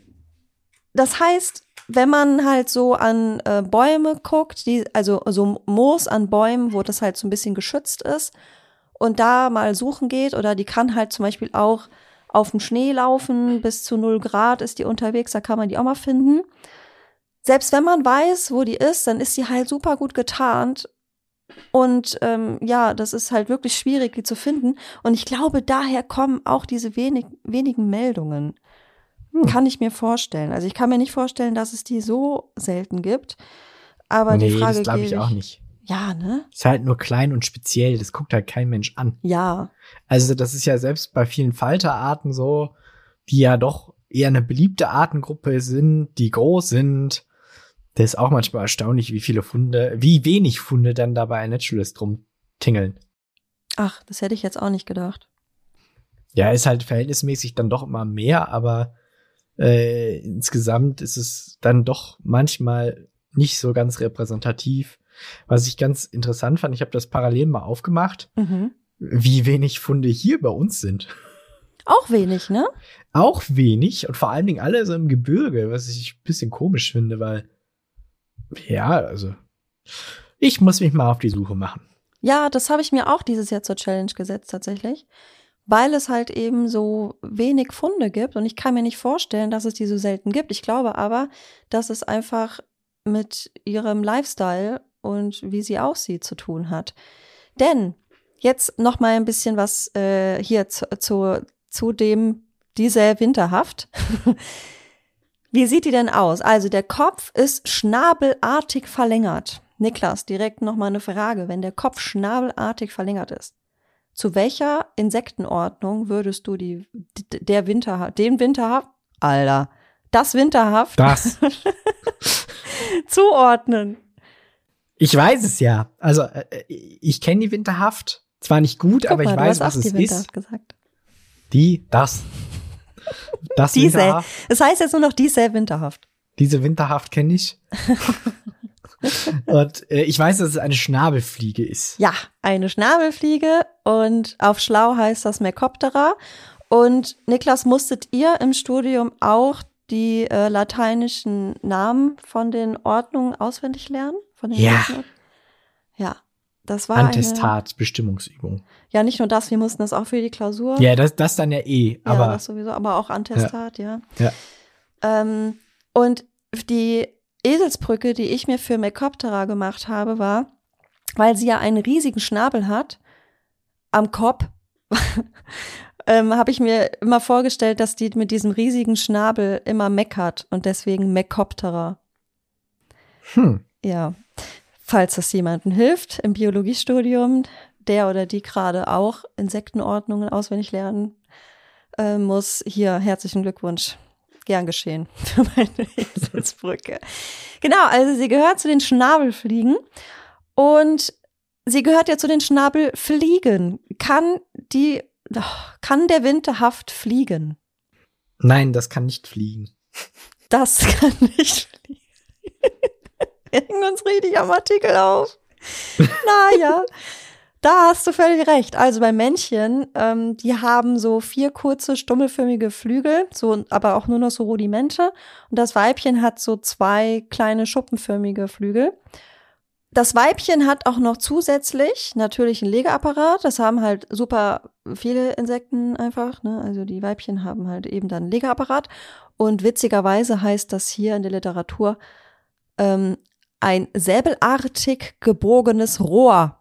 das heißt, wenn man halt so an Bäume guckt, also so Moos an Bäumen, wo das halt so ein bisschen geschützt ist und da mal suchen geht, oder die kann halt zum Beispiel auch auf dem Schnee laufen, bis zu 0 Grad ist die unterwegs, da kann man die auch mal finden. Selbst wenn man weiß, wo die ist, dann ist sie halt super gut getarnt. Und das ist halt wirklich schwierig, die zu finden. Und ich glaube, daher kommen auch diese wenigen Meldungen. Kann ich mir vorstellen. Also ich kann mir nicht vorstellen, dass es die so selten gibt. Aber die Frage das glaube ich auch nicht. Ja, ne? Ist halt nur klein und speziell. Das guckt halt kein Mensch an. Ja. Also das ist ja selbst bei vielen Falterarten so, die ja doch eher eine beliebte Artengruppe sind, die groß sind. Das ist auch manchmal erstaunlich, wie wenig Funde dann dabei ein Naturalist rumtingeln. Ach, das hätte ich jetzt auch nicht gedacht. Ja, ist halt verhältnismäßig dann doch immer mehr, aber insgesamt ist es dann doch manchmal nicht so ganz repräsentativ. Was ich ganz interessant fand, ich habe das parallel mal aufgemacht, wie wenig Funde hier bei uns sind. Auch wenig, ne? Auch wenig und vor allen Dingen alle so im Gebirge, was ich ein bisschen komisch finde, weil ja, also ich muss mich mal auf die Suche machen. Ja, das habe ich mir auch dieses Jahr zur Challenge gesetzt tatsächlich, weil es halt eben so wenig Funde gibt und ich kann mir nicht vorstellen, dass es die so selten gibt. Ich glaube aber, dass es einfach mit ihrem Lifestyle und wie sie aussieht zu tun hat. Denn jetzt noch mal ein bisschen was hier zu dieser Winterhaft. Wie sieht die denn aus? Also der Kopf ist schnabelartig verlängert. Niklas, direkt noch mal eine Frage. Wenn der Kopf schnabelartig verlängert ist, zu welcher Insektenordnung würdest du das Winterhaft zuordnen? Ich weiß es ja. Also ich kenne die Winterhaft. Zwar nicht gut, aber ich weiß, was es ist. Gesagt. Das Winterhaft. Es heißt jetzt nur noch diese Winterhaft. Diese Winterhaft kenne ich. Und ich weiß, dass es eine Schnabelfliege ist. Ja, eine Schnabelfliege und auf schlau heißt das Mecoptera. Und Niklas, musstet ihr im Studium auch die lateinischen Namen von den Ordnungen auswendig lernen? Von den Ja, das war Antestat, Bestimmungsübung. Ja, nicht nur das, wir mussten das auch für die Klausur. Ja, das dann ja aber. Ja, das sowieso, aber auch Antestat, ja. Und die Eselsbrücke, die ich mir für Mecoptera gemacht habe, war, weil sie ja einen riesigen Schnabel hat am Kopf, habe ich mir immer vorgestellt, dass die mit diesem riesigen Schnabel immer meckert und deswegen Mecoptera. Ja, falls das jemandem hilft im Biologiestudium, der oder die gerade auch Insektenordnungen auswendig lernen muss, hier herzlichen Glückwunsch. Gern geschehen für meine Eselsbrücke. Genau, also sie gehört zu den Schnabelfliegen und sie gehört ja zu den Schnabelfliegen. Kann der Winterhaft fliegen? Nein, das kann nicht fliegen. Das kann nicht fliegen. Wir hängen uns richtig am Artikel auf. Naja, da hast du völlig recht. Also bei Männchen, die haben so 4 kurze, stummelförmige Flügel, aber auch nur noch so Rudimente. Und das Weibchen hat so 2 kleine, schuppenförmige Flügel. Das Weibchen hat auch noch zusätzlich natürlich einen Legeapparat. Das haben halt super viele Insekten einfach, ne? Also die Weibchen haben halt eben dann einen Legeapparat. Und witzigerweise heißt das hier in der Literatur ein säbelartig gebogenes Rohr,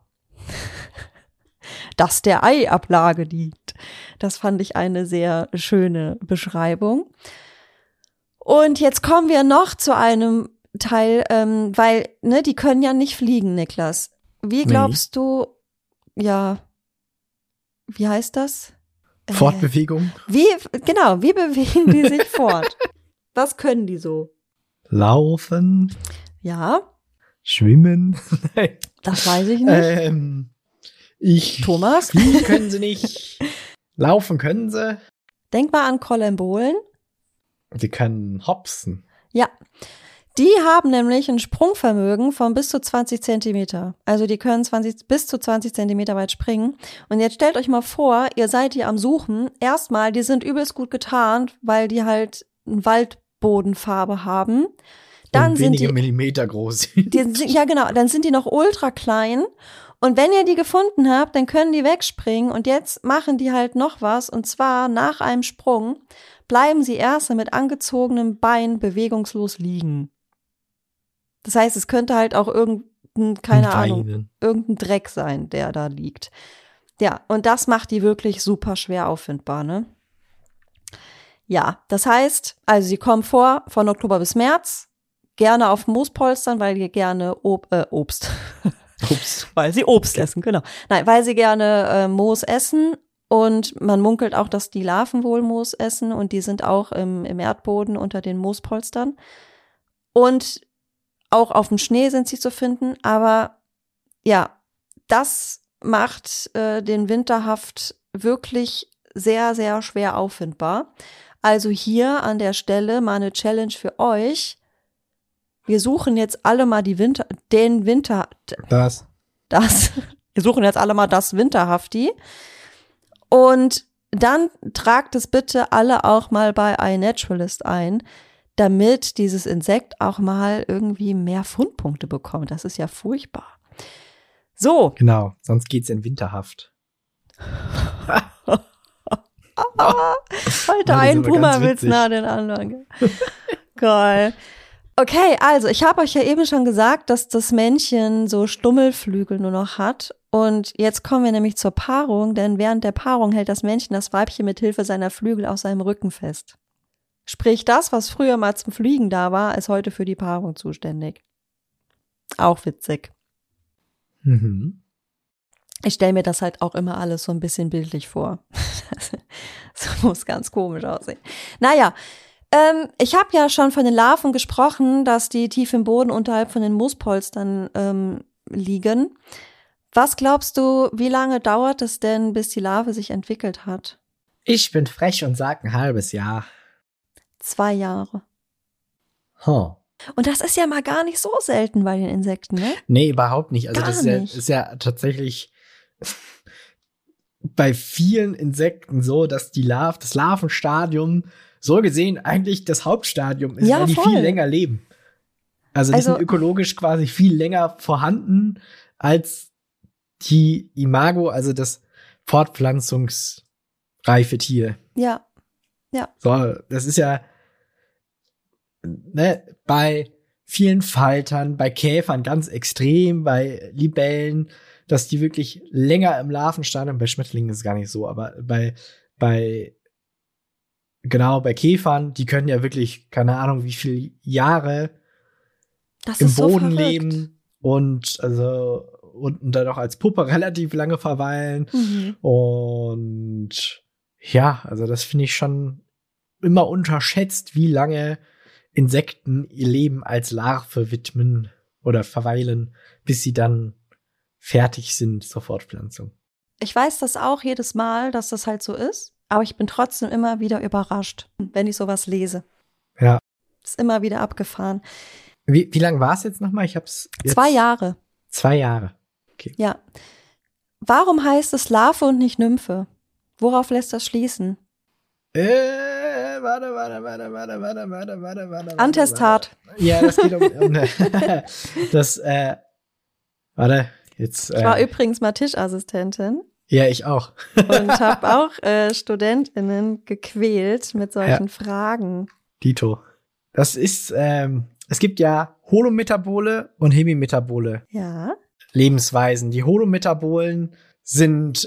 das der Eiablage dient. Das fand ich eine sehr schöne Beschreibung. Und jetzt kommen wir noch zu einem Teil, weil, ne, die können ja nicht fliegen, Niklas. Wie glaubst du, ja, wie heißt das? Fortbewegung? Wie bewegen die sich fort? Was können die so? Laufen, Ja, schwimmen. das weiß ich nicht. Thomas? Fliegen können sie nicht. Laufen können sie. Denk mal an Kollembolen. Sie können hopsen. Ja, die haben nämlich ein Sprungvermögen von bis zu 20 Zentimeter. Also die können bis zu 20 Zentimeter weit springen. Und jetzt stellt euch mal vor, ihr seid hier am Suchen. Erstmal, die sind übelst gut getarnt, weil die halt eine Waldbodenfarbe haben. Dann und wenige Millimeter groß. Ja, genau. Dann sind die noch ultra klein. Und wenn ihr die gefunden habt, dann können die wegspringen. Und jetzt machen die halt noch was. Und zwar nach einem Sprung bleiben sie erst mit angezogenem Bein bewegungslos liegen. Das heißt, es könnte halt auch irgendein Dreck sein, der da liegt. Ja, und das macht die wirklich super schwer auffindbar, ne? Ja, das heißt, also sie kommen vor von Oktober bis März, gerne auf Moospolstern, weil die gerne Obst. Weil sie Obst essen, genau. Nein, weil sie gerne Moos essen. Und man munkelt auch, dass die Larven wohl Moos essen und die sind auch im Erdboden unter den Moospolstern. Und auch auf dem Schnee sind sie zu finden. Aber ja, das macht den Winterhaft wirklich sehr, sehr schwer auffindbar. Also hier an der Stelle mal eine Challenge für euch. Wir suchen jetzt alle mal Wir suchen jetzt alle mal das Winterhafti. Und dann tragt es bitte alle auch mal bei iNaturalist ein, damit dieses Insekt auch mal irgendwie mehr Fundpunkte bekommt. Das ist ja furchtbar. So. Genau, sonst geht's in Winterhaft. Heute ein Boomerwitz nach den anderen. Geil. Okay, also ich habe euch ja eben schon gesagt, dass das Männchen so Stummelflügel nur noch hat. Und jetzt kommen wir nämlich zur Paarung, denn während der Paarung hält das Männchen das Weibchen mit Hilfe seiner Flügel auf seinem Rücken fest. Sprich, das, was früher mal zum Fliegen da war, ist heute für die Paarung zuständig. Auch witzig. Mhm. Ich stelle mir das halt auch immer alles so ein bisschen bildlich vor. Das muss ganz komisch aussehen. Naja, ich habe ja schon von den Larven gesprochen, dass die tief im Boden unterhalb von den Moospolstern liegen. Was glaubst du, wie lange dauert es denn, bis die Larve sich entwickelt hat? Ich bin frech und sag ein halbes Jahr. 2 Jahre. Huh. Und das ist ja mal gar nicht so selten bei den Insekten, ne? Nee, überhaupt nicht. Also gar das nicht. Ist ja tatsächlich bei vielen Insekten so, dass das Larvenstadium so gesehen eigentlich das Hauptstadium ist, Ja, weil die voll. viel länger leben. Also die sind ökologisch quasi viel länger vorhanden als die Imago, also das fortpflanzungsreife Tier. Ja. Ja. So, das ist ja bei vielen Faltern, bei Käfern ganz extrem, bei Libellen, dass die wirklich länger im Larvenstadium, bei Schmetterlingen ist es gar nicht so, aber bei Käfern, die können ja wirklich, keine Ahnung, wie viele Jahre im Boden leben und dann auch als Puppe relativ lange verweilen. Mhm. Und ja, also das finde ich schon immer unterschätzt, wie lange Insekten ihr Leben als Larve widmen oder verweilen, bis sie dann fertig sind zur Fortpflanzung. Ich weiß das auch jedes Mal, dass das halt so ist, aber ich bin trotzdem immer wieder überrascht, wenn ich sowas lese. Ja. Ist immer wieder abgefahren. Wie lang war es jetzt nochmal? Ich hab's jetzt 2 Jahre. 2 Jahre. Okay. Ja. Warum heißt es Larve und nicht Nymphe? Worauf lässt das schließen? Warte. Antestat. Ja, das geht um das, warte, jetzt. Ich war übrigens mal Tischassistentin. Ja, ich auch. Und habe auch StudentInnen gequält mit solchen Fragen. Dito. Das ist, es gibt ja Holometabolε und Hemimetabolε. Ja. Lebensweisen. Die Holometabolen sind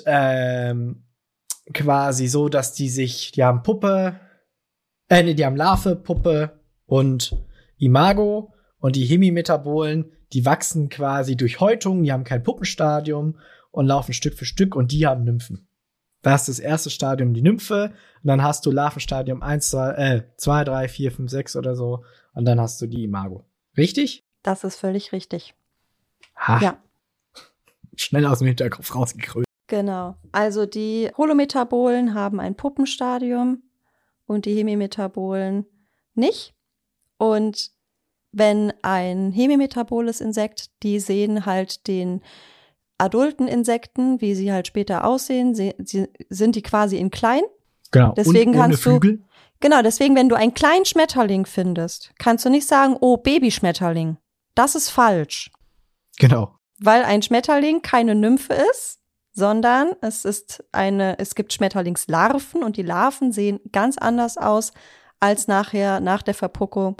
quasi so, dass die haben die haben Larve, Puppe und Imago. Und die Hemimetabolen, die wachsen quasi durch Häutung, die haben kein Puppenstadium und laufen Stück für Stück und die haben Nymphen. Da hast du das erste Stadium, die Nymphe, und dann hast du Larvenstadium 2, 3, 4, 5, 6 oder so, und dann hast du die Imago. Richtig? Das ist völlig richtig. Ha. Ja. Schnell aus dem Hinterkopf rausgekrönt. Genau. Also die Holometabolen haben ein Puppenstadium und die Hemimetabolen nicht. Und wenn ein hemimetaboles Insekt, die sehen halt den adulten Insekten, wie sie halt später aussehen, sind die quasi in klein. Genau. Deswegen und ohne kannst Flügel. Genau, deswegen, wenn du einen kleinen Schmetterling findest, kannst du nicht sagen, oh, Babyschmetterling. Das ist falsch. Genau. Weil ein Schmetterling keine Nymphe ist, sondern es gibt Schmetterlingslarven und die Larven sehen ganz anders aus als nachher nach der Verpuppung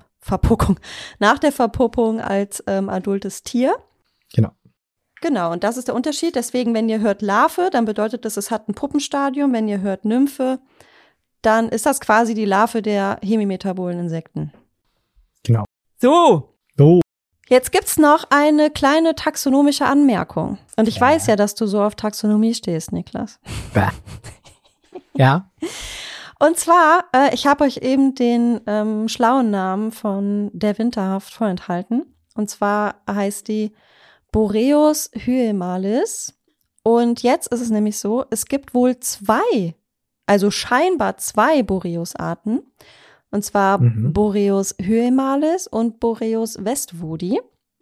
als adultes Tier. Genau. Genau, und das ist der Unterschied. Deswegen, wenn ihr hört Larve, dann bedeutet das, es hat ein Puppenstadium. Wenn ihr hört Nymphe, dann ist das quasi die Larve der hemimetabolen Insekten. Genau. So. So. Jetzt gibt's noch eine kleine taxonomische Anmerkung. Und ich weiß ja, dass du so auf Taxonomie stehst, Niklas. Ja. Und zwar, ich habe euch eben den schlauen Namen von der Winterhaft vorenthalten. Und zwar heißt die Boreus hyemalis. Und jetzt ist es nämlich so, es gibt wohl scheinbar zwei Boreus-Arten. Und zwar Boreus hyemalis und Boreus westwoodi.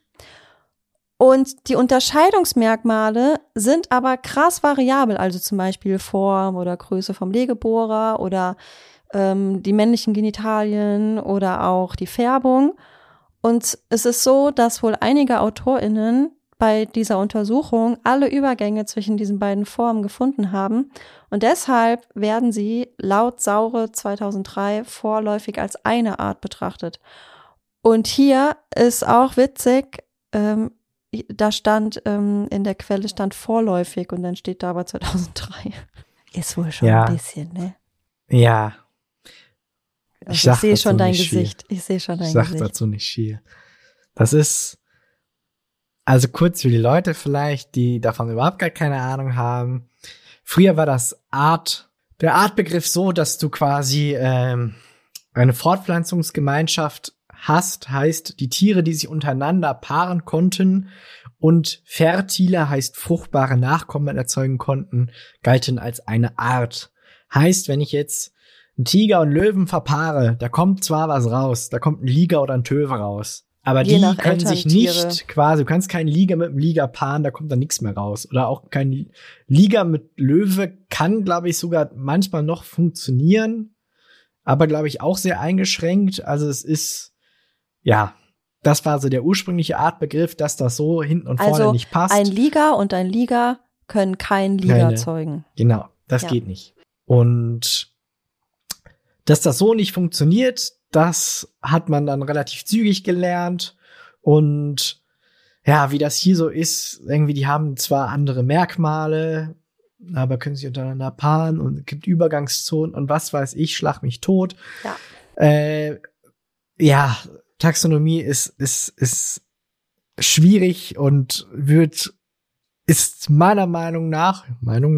Und die Unterscheidungsmerkmale sind aber krass variabel, also zum Beispiel Form oder Größe vom Legebohrer oder die männlichen Genitalien oder auch die Färbung. Und es ist so, dass wohl einige AutorInnen bei dieser Untersuchung alle Übergänge zwischen diesen beiden Formen gefunden haben. Und deshalb werden sie laut Saure 2003 vorläufig als eine Art betrachtet. Und hier ist auch witzig, da stand, in der Quelle stand vorläufig und dann steht da aber 2003. Ist wohl schon ein bisschen, ne? Ja. Also ich sehe schon dein Gesicht. Ich sehe schon dein Gesicht. Ich sag dazu nicht viel. Das ist, also kurz für die Leute vielleicht, die davon überhaupt gar keine Ahnung haben. Früher war der Artbegriff so, dass du quasi eine Fortpflanzungsgemeinschaft hast, heißt die Tiere, die sich untereinander paaren konnten, und fertile heißt fruchtbare Nachkommen erzeugen konnten, galten als eine Art. Heißt, wenn ich jetzt einen Tiger und Löwen verpaare, da kommt zwar was raus, da kommt ein Liger oder ein Töwe raus, aber die können sich nicht quasi, du kannst keinen Liger mit einem Liger paaren, da kommt da nichts mehr raus. Oder auch kein Liger mit Löwe kann, glaube ich, sogar manchmal noch funktionieren, aber glaube ich auch sehr eingeschränkt. Also es ist, ja, das war so der ursprüngliche Artbegriff, dass das so hinten und vorne nicht passt. Ein Liger und ein Liger können kein Liger zeugen. Genau, das geht nicht. Und dass das so nicht funktioniert, das hat man dann relativ zügig gelernt. Und ja, wie das hier so ist, irgendwie, die haben zwar andere Merkmale, aber können sich untereinander paaren und es gibt Übergangszonen und was weiß ich, schlag mich tot. Ja. Taxonomie ist schwierig und ist meiner Meinung nach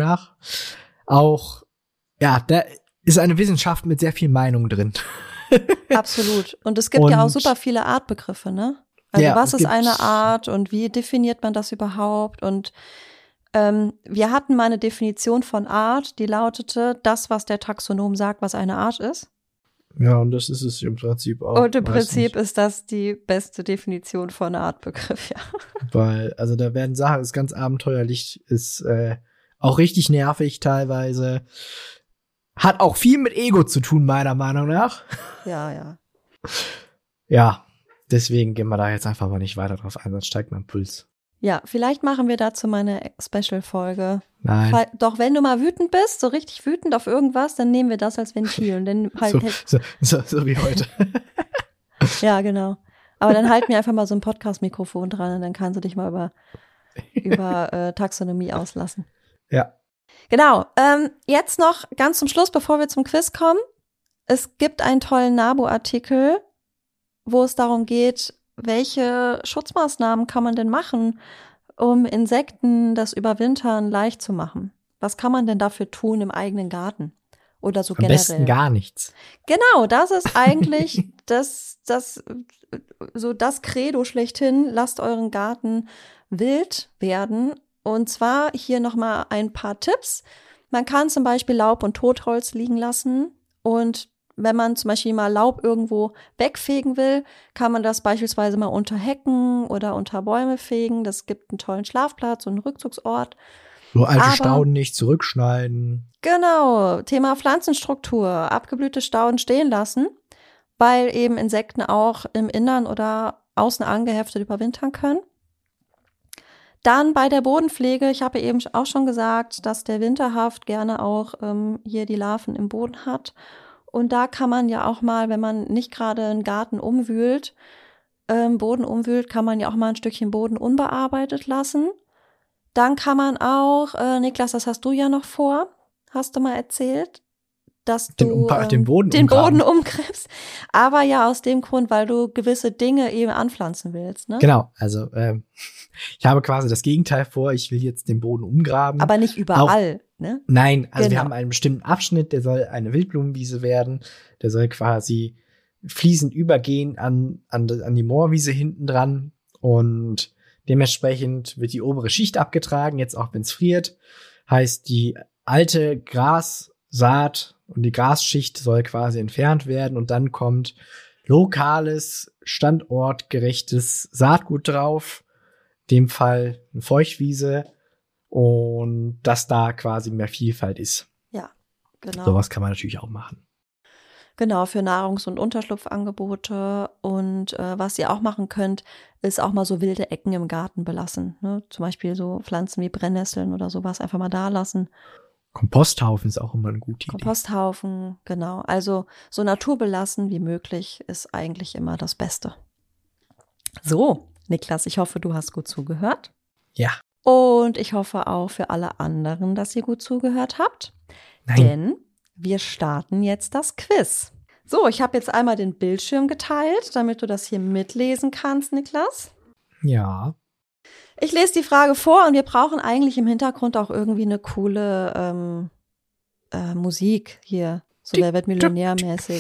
auch, ja, da ist eine Wissenschaft mit sehr viel Meinung drin. Absolut. Und es gibt ja auch super viele Artbegriffe, ne? Also was ist eine Art und wie definiert man das überhaupt? Und wir hatten mal eine Definition von Art, die lautete, das, was der Taxonom sagt, was eine Art ist. Ja, und das ist es im Prinzip auch. Und im Prinzip ist das die beste Definition von Artbegriff, ja. Weil, also da werden Sachen, ist ganz abenteuerlich, ist auch richtig nervig teilweise. Hat auch viel mit Ego zu tun, meiner Meinung nach. Ja. Ja, deswegen gehen wir da jetzt einfach mal nicht weiter drauf ein, sonst steigt mein Puls. Ja, vielleicht machen wir dazu mal eine Special-Folge. Nein. Doch wenn du mal wütend bist, so richtig wütend auf irgendwas, dann nehmen wir das als Ventil. Und dann halt so wie heute. Ja, genau. Aber dann halten wir einfach mal so ein Podcast-Mikrofon dran und dann kannst du dich mal über Taxonomie auslassen. Ja. Genau. Jetzt noch ganz zum Schluss, bevor wir zum Quiz kommen. Es gibt einen tollen NABU-Artikel, wo es darum geht, welche Schutzmaßnahmen kann man denn machen, um Insekten das Überwintern leicht zu machen? Was kann man denn dafür tun im eigenen Garten? Oder so Am generell? besten gar nichts. Genau, das ist eigentlich das Credo schlechthin. Lasst euren Garten wild werden. Und zwar hier nochmal ein paar Tipps. Man kann zum Beispiel Laub und Totholz liegen lassen. Und wenn man zum Beispiel mal Laub irgendwo wegfegen will, kann man das beispielsweise mal unter Hecken oder unter Bäume fegen. Das gibt einen tollen Schlafplatz und einen Rückzugsort. So alte Stauden nicht zurückschneiden. Genau, Thema Pflanzenstruktur, abgeblühte Stauden stehen lassen, weil eben Insekten auch im Innern oder außen angeheftet überwintern können. Dann bei der Bodenpflege, ich habe eben auch schon gesagt, dass der Winterhaft gerne auch hier die Larven im Boden hat. Und da kann man ja auch mal, wenn man nicht gerade einen Garten umwühlt, Boden umwühlt, kann man ja auch mal ein Stückchen Boden unbearbeitet lassen. Dann kann man auch, Niklas, das hast du ja noch vor, hast du mal erzählt, dass du den Boden umgräbst. Aber ja aus dem Grund, weil du gewisse Dinge eben anpflanzen willst, ne? Genau, also ich habe quasi das Gegenteil vor. Ich will jetzt den Boden umgraben. Aber nicht überall, ne? Nein, also wir Genau. haben einen bestimmten Abschnitt, der soll eine Wildblumenwiese werden. Der soll quasi fließend übergehen an die Moorwiese hinten dran. Und dementsprechend wird die obere Schicht abgetragen, jetzt auch wenn es friert. Heißt, die alte Grassaat und die Grasschicht soll quasi entfernt werden und dann kommt lokales, standortgerechtes Saatgut drauf. In dem Fall eine Feuchtwiese und dass da quasi mehr Vielfalt ist. Ja, genau. Sowas kann man natürlich auch machen. Genau, für Nahrungs- und Unterschlupfangebote. Und was ihr auch machen könnt, ist auch mal so wilde Ecken im Garten belassen. Ne? Zum Beispiel so Pflanzen wie Brennnesseln oder sowas einfach mal da lassen. Komposthaufen ist auch immer eine gute Idee. Komposthaufen, genau. Also so naturbelassen wie möglich ist eigentlich immer das Beste. So, Niklas, ich hoffe, du hast gut zugehört. Ja. Und ich hoffe auch für alle anderen, dass ihr gut zugehört habt. Nein. Denn wir starten jetzt das Quiz. So, ich habe jetzt einmal den Bildschirm geteilt, damit du das hier mitlesen kannst, Niklas. Ja. Ich lese die Frage vor und wir brauchen eigentlich im Hintergrund auch irgendwie eine coole Musik hier. So, wer wird millionärmäßig.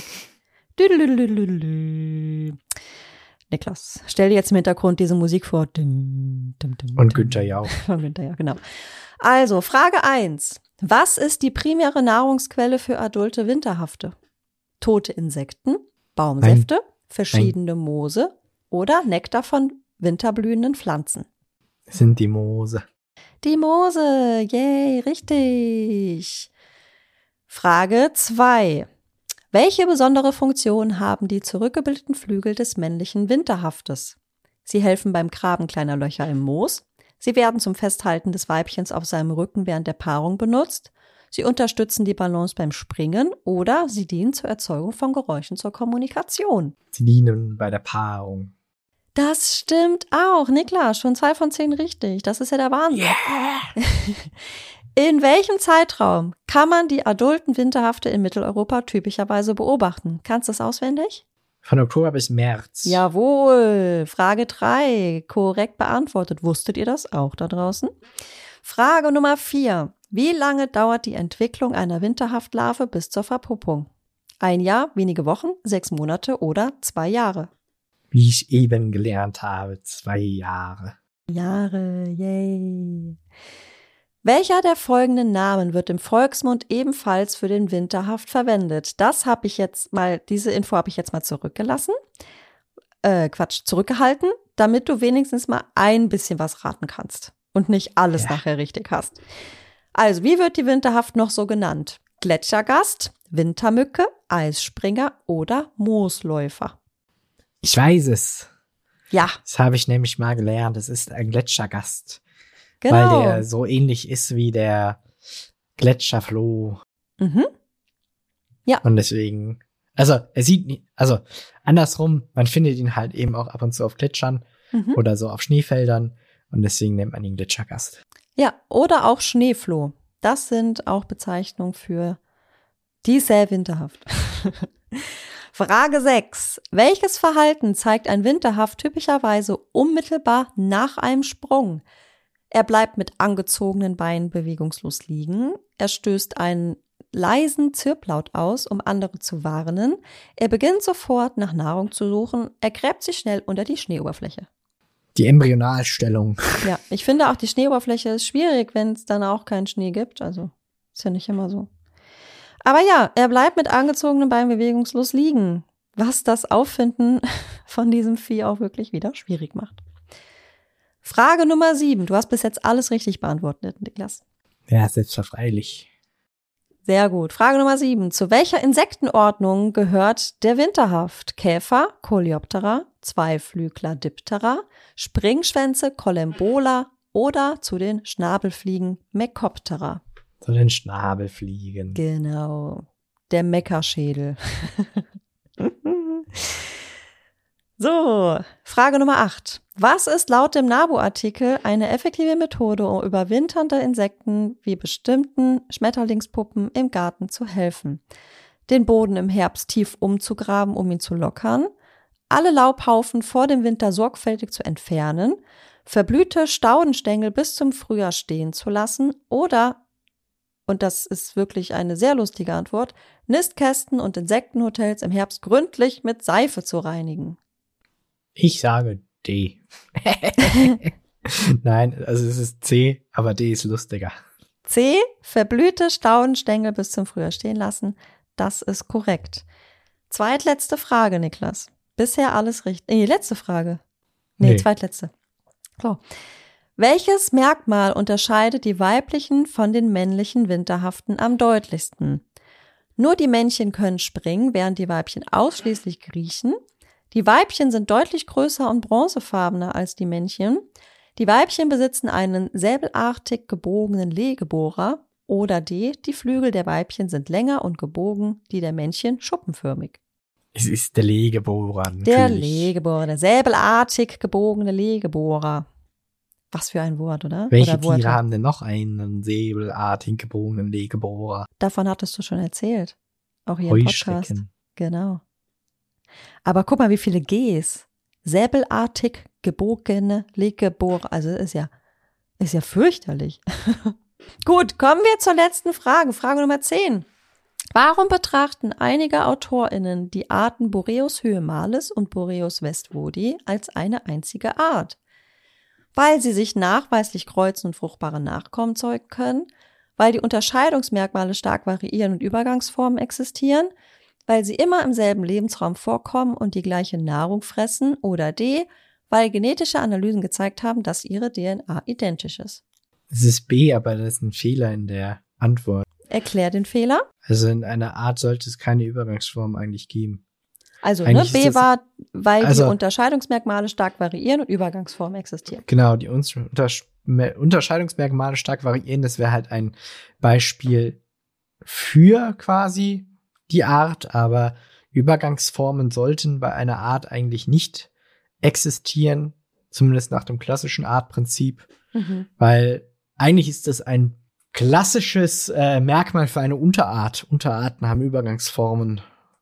Niklas, stell dir jetzt im Hintergrund diese Musik vor. Und Günther Jauch. Von Günther Jauch, genau. Also, Frage 1. Was ist die primäre Nahrungsquelle für adulte Winterhafte? Tote Insekten, Baumsäfte, verschiedene Moose oder Nektar von winterblühenden Pflanzen? Sind die Moose. Die Moose, yay, richtig. Frage 2. Welche besondere Funktion haben die zurückgebildeten Flügel des männlichen Winterhaftes? Sie helfen beim Graben kleiner Löcher im Moos. Sie werden zum Festhalten des Weibchens auf seinem Rücken während der Paarung benutzt. Sie unterstützen die Balance beim Springen oder sie dienen zur Erzeugung von Geräuschen zur Kommunikation. Sie dienen bei der Paarung. Das stimmt auch. Niklas, schon 2 von 10 richtig. Das ist ja der Wahnsinn. Yeah. In welchem Zeitraum kann man die adulten Winterhafte in Mitteleuropa typischerweise beobachten? Kannst du das auswendig? Von Oktober bis März. Jawohl. Frage 3. Korrekt beantwortet. Wusstet ihr das auch da draußen? Frage Nummer 4. Wie lange dauert die Entwicklung einer Winterhaftlarve bis zur Verpuppung? 1 Jahr, wenige Wochen, 6 Monate oder 2 Jahre? Wie ich eben gelernt habe, 2 Jahre. Jahre, yay. Welcher der folgenden Namen wird im Volksmund ebenfalls für den Winterhaft verwendet? Diese Info habe ich jetzt mal zurückgehalten, damit du wenigstens mal ein bisschen was raten kannst und nicht alles nachher richtig hast. Also, wie wird die Winterhaft noch so genannt? Gletschergast, Wintermücke, Eisspringer oder Moosläufer? Ich weiß es. Ja. Das habe ich nämlich mal gelernt. Es ist ein Gletschergast. Genau. Weil der so ähnlich ist wie der Gletscherfloh. Mhm. Ja. Und deswegen, andersrum, man findet ihn halt eben auch ab und zu auf Gletschern oder so auf Schneefeldern. Und deswegen nennt man ihn Gletschergast. Ja, oder auch Schneefloh. Das sind auch Bezeichnungen für die sehr winterhaft. Frage 6. Welches Verhalten zeigt ein Winterhaft typischerweise unmittelbar nach einem Sprung? Er bleibt mit angezogenen Beinen bewegungslos liegen. Er stößt einen leisen Zirplaut aus, um andere zu warnen. Er beginnt sofort nach Nahrung zu suchen. Er gräbt sich schnell unter die Schneeoberfläche. Die Embryonalstellung. Ja, ich finde auch, die Schneeoberfläche ist schwierig, wenn es dann auch keinen Schnee gibt. Also ist ja nicht immer so. Aber ja, er bleibt mit angezogenen Beinen bewegungslos liegen, was das Auffinden von diesem Vieh auch wirklich wieder schwierig macht. Frage Nummer 7. Du hast bis jetzt alles richtig beantwortet, Niklas. Ja, selbstverständlich. Sehr gut. Frage Nummer 7. Zu welcher Insektenordnung gehört der Winterhaft? Käfer, Coleoptera, Zweiflügler, Diptera, Springschwänze, Collembola oder zu den Schnabelfliegen, Mecoptera? Zu den Schnabelfliegen. Genau. Der Meckerschädel. So, Frage Nummer 8. Was ist laut dem NABU-Artikel eine effektive Methode, um überwinternde Insekten wie bestimmten Schmetterlingspuppen im Garten zu helfen? Den Boden im Herbst tief umzugraben, um ihn zu lockern, alle Laubhaufen vor dem Winter sorgfältig zu entfernen, verblühte Staudenstängel bis zum Frühjahr stehen zu lassen oder, und das ist wirklich eine sehr lustige Antwort, Nistkästen und Insektenhotels im Herbst gründlich mit Seife zu reinigen. Ich sage D. Nein, also es ist C, aber D ist lustiger. C, verblühte Staudenstängel bis zum Frühjahr stehen lassen. Das ist korrekt. Zweitletzte Frage, Niklas. Bisher alles richtig. Letzte Frage. Nee, zweitletzte. So. Welches Merkmal unterscheidet die weiblichen von den männlichen Winterhaften am deutlichsten? Nur die Männchen können springen, während die Weibchen ausschließlich kriechen. Die Weibchen sind deutlich größer und bronzefarbener als die Männchen. Die Weibchen besitzen einen säbelartig gebogenen Legebohrer. Oder D, die Flügel der Weibchen sind länger und gebogen, die der Männchen schuppenförmig. Es ist der Legebohrer. Natürlich. Der Legebohrer, der säbelartig gebogene Legebohrer. Was für ein Wort, oder? Welche oder Tiere haben denn noch einen säbelartig gebogenen Legebohrer? Davon hattest du schon erzählt. Auch hier im Podcast. Genau. Aber guck mal, wie viele Gs. Säbelartig gebogene Legebohrer. Also ist ja fürchterlich. Gut, kommen wir zur letzten Frage. Frage Nummer 10. Warum betrachten einige AutorInnen die Arten Boreus hyemalis und Boreus westwoodi als eine einzige Art? Weil sie sich nachweislich kreuzen und fruchtbare Nachkommen zeugen können, weil die Unterscheidungsmerkmale stark variieren und Übergangsformen existieren, weil sie immer im selben Lebensraum vorkommen und die gleiche Nahrung fressen, oder D, weil genetische Analysen gezeigt haben, dass ihre DNA identisch ist. Es ist B, aber das ist ein Fehler in der Antwort. Erklär den Fehler. Also in einer Art sollte es keine Übergangsform eigentlich geben. Also B war, weil die Unterscheidungsmerkmale stark variieren und Übergangsformen existieren. Genau, die Unterscheidungsmerkmale stark variieren, das wäre halt ein Beispiel für quasi die Art, aber Übergangsformen sollten bei einer Art eigentlich nicht existieren, zumindest nach dem klassischen Artprinzip, weil eigentlich ist das ein klassisches Merkmal für eine Unterart. Unterarten haben Übergangsformen.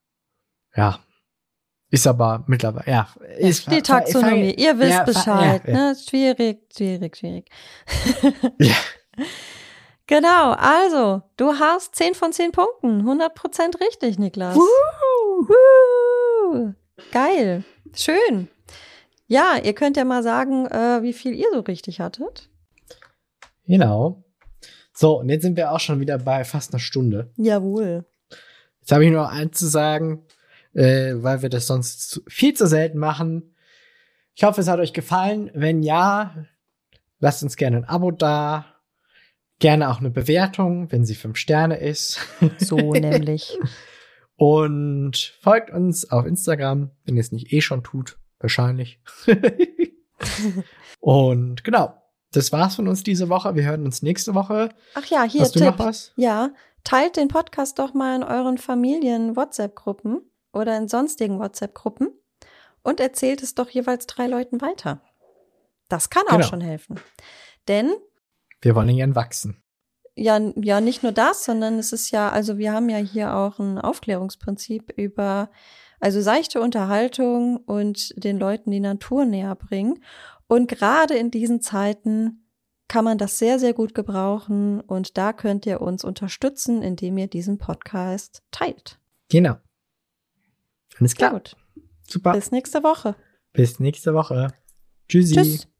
Ja. Ist aber mittlerweile, ja. Ist die Taxonomie, ihr wisst Bescheid, ne? Schwierig. Ja. Genau, also, du hast 10 von 10 Punkten. 100% richtig, Niklas. Geil. Schön. Ja, ihr könnt ja mal sagen, wie viel ihr so richtig hattet. Genau. So, und jetzt sind wir auch schon wieder bei fast einer Stunde. Jawohl. Jetzt habe ich nur eins zu sagen, weil wir das sonst viel zu selten machen. Ich hoffe, es hat euch gefallen. Wenn ja, lasst uns gerne ein Abo da. Gerne auch eine Bewertung, wenn sie 5 Sterne ist. So nämlich. Und folgt uns auf Instagram, wenn ihr es nicht schon tut. Wahrscheinlich. Und genau, das war's von uns diese Woche. Wir hören uns nächste Woche. Ach ja, hier Hast du Tipp. noch was? Ja, teilt den Podcast doch mal in euren Familien-WhatsApp-Gruppen oder in sonstigen WhatsApp-Gruppen und erzählt es doch jeweils 3 Leuten weiter. Das kann auch schon helfen. Denn wir wollen gern wachsen. Ja, nicht nur das, sondern es ist ja, also wir haben ja hier auch ein Aufklärungsprinzip über, also seichte Unterhaltung und den Leuten die Natur näher bringen. Und gerade in diesen Zeiten kann man das sehr, sehr gut gebrauchen. Und da könnt ihr uns unterstützen, indem ihr diesen Podcast teilt. Genau. Alles klar. Sehr gut. Super. Bis nächste Woche. Bis nächste Woche. Tschüssi. Tschüss.